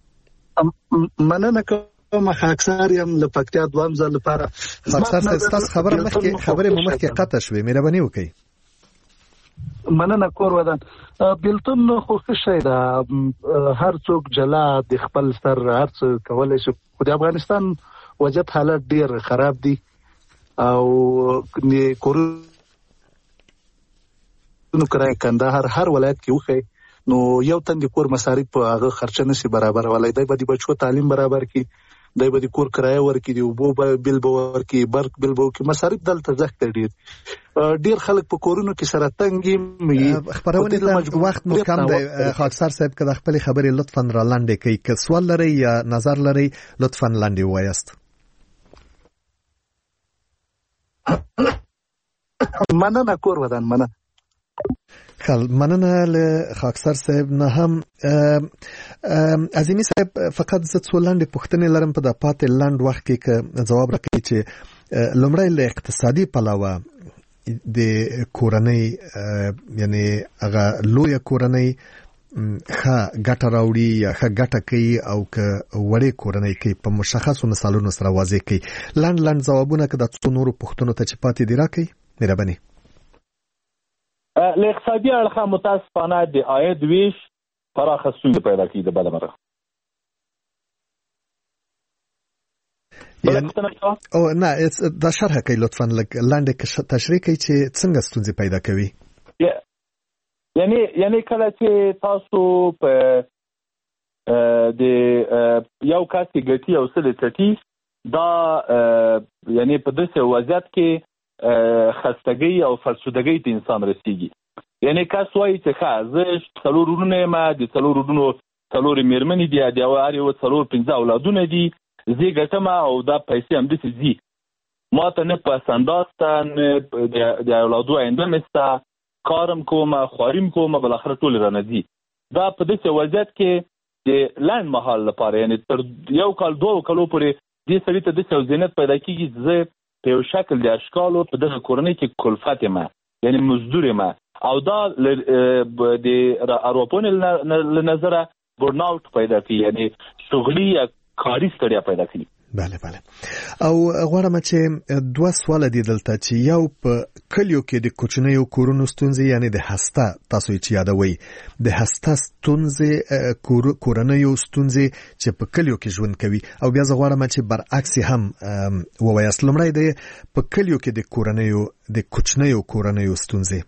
مننه کوم. خاکسار یم له پکتیا دوام ځل لپاره. خاکسار صاحب ستاسو خبره مخکې خبرې مو مخکې قطع شوې، مهرباني وکړئ. مننه کور ودان. بیلتون خو ښه شی ده، هر څوک جلا د خپل سر هر څه کولی شي، خو د افغانستان وضعیت حالت ډیر خراب دي او کورونو کرایه کندهار هر ولایت کې وخی نو یو تن د کور مصارف هغه خرچه نشي برابرولای. دی به د بچو تعلیم برابر کړي، دی به د کور کرایه ورکړي، د اوبو بیل به ورکړي، برق بیل به ورکړي، مصارف دلته زښته ډېر ډېر خلک په کورونو کې سره تنګ وي. خبرونې ته وخت مو کم دی. خاکسار صاحب که د خپلې خبرې لطفا را لنډې کړئ، که سوال لرئ یا نظر لرئ لطفا لنډې ووایاست. مننه کور ودان. مننه خل مننه له خاکسار صاحب نه هم. عظیمی صاحب فقط زه څو لنډې پوښتنې لرم په د پاتې لنډ وخت کې که جواب راکړي چې لومړی له اقتصادي پلوه د کورنۍ یعنی هغه لویه کورنۍ ښه ګټه راوړي یا ښه ګټه کوي او که وړې کورنۍ کوي، په مشخصو مثالونو سره واضح کوي. لنډ لنډ ځوابونه که د څو نورو پوښتنو ته چې پاتې دي راکړئ مهرباني. له اقتصادي اړخه متاسفانه د عاید ویش پراخه ستونزه پیدا کوي. د بله مرغه او نه دا شرح کوي لطفا لږ لاندې تشریح کوي چې څنګه ستونزې پیدا کوي. یعنی یعنی کله چې تاسو په د یو کس ګټي او څه د چټي دا یعنی په داسې وضعیت کې خستګۍ او فرسودګۍ ته انسان رسیږي. یعنی کس وایي چې ښه زه څلور وروڼه یم، د څلور وروڼو څلورې مېرمنې دي، د هر یو څلور پنځه اولادونه دي، زه ګټم او دا پیسې همداسې ځي، ما ته نه پسنداسته نه د اولادو آینده مې سته، کارم کومه خواریم کومه، بالاخره ټول رانه ځي. دا په داسې وضعیت کې د لنډ مهال لپاره یعنی تر یو کال دوه کالو پورې دې سړي ته داسې یو ذهنیت پیدا کېږي زه په یو شکل د اشکالو په دغه کورنۍ کې کلفت یم، یعنی مزدور یم، او دا د ارواپوهنې له نظره برن آوټ پیدا کوي، یعنی شغلي یا کاري ستړیا پیدا کوي. بله بله. او غواړم چې دوه سواله دي دلته، چې یو په کلیو کې د کوچنیو کورونو ستونزې یعنی د هسته تاسو چې یادوي د هسته ستونزې کورنیو ستونزې چې په کلیو کې ژوند کوي، او بیا زه غواړم چې برعکس هم ووایاست. لومړی د په کلیو کې د کورنیو د کوچنیو کورنیو ستونزې.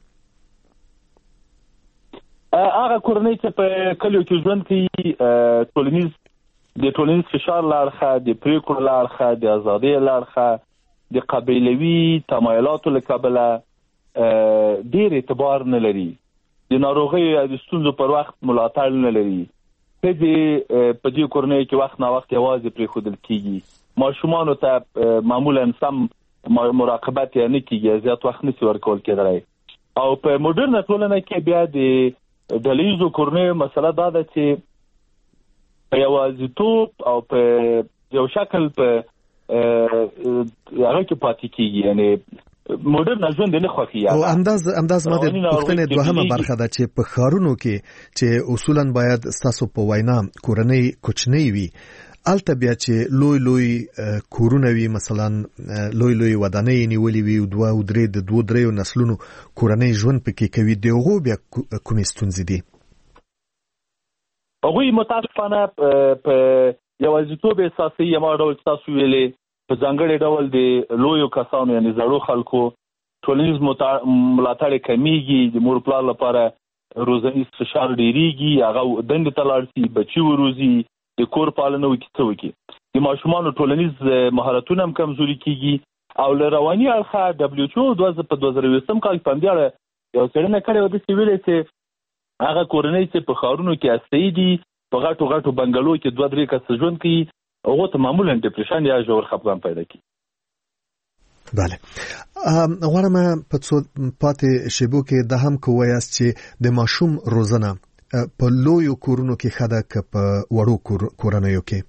هغه کورنۍ چې په کلیو کې ژوند کوي ټولنیز د ټولنیز فشار له اړخه، د پریکړو له اړخه، د ازادۍ له اړخه، د قبیلوي تمایلاتو له کبله ډېر اعتبار نه لري، د ناروغیو یا د ستونزو پر وخت ملاتړ نه لري. ښځې په دې کورنیو کې وخت ناوخت یوازې پرېښودل کېږي، ماشومانو ته معمولا سم مراقبت یې نه کېږي، زیات وخت نشي ورکول کېدلی. او په موډرنه ټولنه کې بیا د ډلهییزو کورنیو مسله دا ده چې په یوازیتوب او په یو شکل په هغه کې پاتې کېږي، یعنی موډرن ژوند نه خوښي. او انداز انداز ما د پوښتنې دوهمه برخه ده چې په ښارونو کې چې اصولا باید ستاسو په وینا کورنۍ کوچنۍ وي، الته بیا چې لوی لوی کورونه وي، مثلا لوی لوی ودانۍ نیولې وي، دوه او درې د دوه درېو نسلونو کورنۍ ژوند پکې کوي، دغه بیا کومې ستونزې دي؟ هغوی متاسفانه په یوازیتوب احساسوي، یا ما ډول تاسو ویلې په ځانګړي ډول د لویو کسانو یعنی زړو خلکو ټولنیز ملاتړ کمیږي، د مور پلار لپاره روزنیز فشار ډېریږي، هغه دندې ته لاړ شي، بچي وروزي، د کور پالنه وکړي، څه وکړي، د ماشومانو ټولنیز مهارتونه هم کمزوري کېږي. او له رواني اړخه ډبلیو ایچ او په دوه زره اوویشتم کال کې په همدې اړه یو څېړنه کړې وه، داسې ویلې چې هغه کورنۍ چې په ښارونو کې هسته‌ایي دي، په غټو غټو بنګلو کې دوه درې کسه ژوند کوي، هغو ته معمولا ډپریشن یا ژور خفګان پیدا کوي. بله. غواړم په څو پاتې شیبو کې دا هم کوایاست چې د ماشوم روزنه په لویو کورونو کې ښه ده که په وړو کورنیو کې؟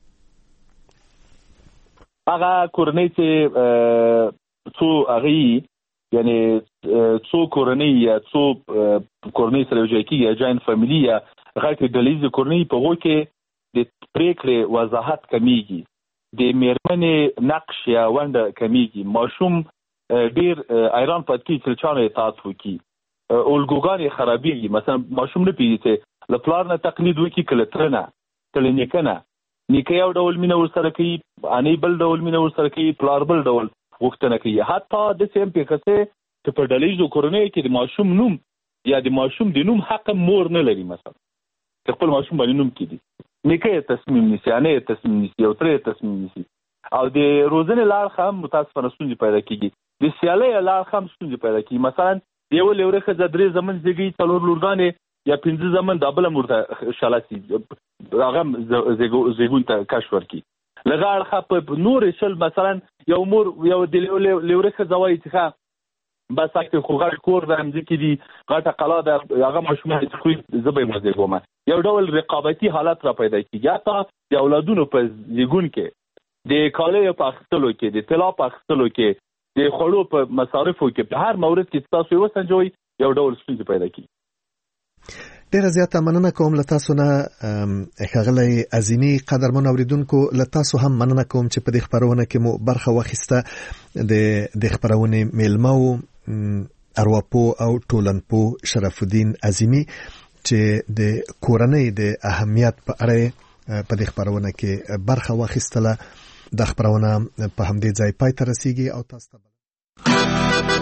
هغه کورنۍ چې څو هغې یعنی څو کورنۍ یا څو کورنۍ سره یو ځای کېږي، یا جاینټ فیملي یا غټې ډلهییزې کورنۍ، په هغو کې د پرېکړې وضاحت کمیږي، د مېرمنې نقش یا ونډه کمیږي، ماشوم ډېر حیران پاتې کېږي چې له چا نه اطاعت وکړي، الګوګان یې خرابېږي. مثلا ماشوم نه پوهېږي چې له پلار نه تقلید وکړي که له تره نه، که له نیکه نه. نیکه یو ډول مینه ورسره کوي، انۍ بل ډول مینه ورسره کوي، پلار بل ډول غوښتنه کوي. حتی داسې هم پېښه شوې چې په ډلهییزو کورنیو کې د ماشوم نوم یا د ماشوم د نوم حق مور نه لري، مثلا چې خپل ماشوم باندې نوم کېږي، نیکه یې تصمیم نیسي، انۍ یې تصمیم نیسي، یو تره یې تصمیم نیسي. او د روزنې له اړخه هم متاسفانه ستونزې پیدا کېږي، د سیالۍ له اړخه هم ستونزې پیدا کېږي. مثلا د یوه لېوره ښځه درې زمن زېږوي، څلور لورګانې یا پنځه زمن، دا بله هم ورته شاله شي، هغه هم زېږون ته کش ورکړي. له هغه اړخه په نورې شل مثلا یو مور یو د لېوره ښځه وایي چې ښه بس اکثر خو غټ کور د همځکې دي، غټه قلا ده، هغه ماشومان چې خوري زه به یې مه زېږومه. یو ډول رقابتي حالت را پیدا کېږي. حتی د اولادونو په زېږون کې، د کالیو په اخیستلو کې، د طلا په اخیستلو کې، د خوړو په مصارفو کې، په هر مورد کې چې تاسو یې وسنجوئ یو ډول ستونزې پیدا کېږي. ډیره زیاته مننه کوم له تاسو نه ښاغلی عظیمي. قدرمن اوریدونکو، له تاسو هم مننه کوم چې په دې خپرونه کې مو برخه واخیسته. د دې خپرونې میلمه و ارواپوه او ټولنپوه شرف الدین عظیمي چې د کورنۍ د اهمیت په اړه په دې خپرونه کې برخه واخیستله. د خپرونه په همدې ځای پای ته رسیږي او تاسو ته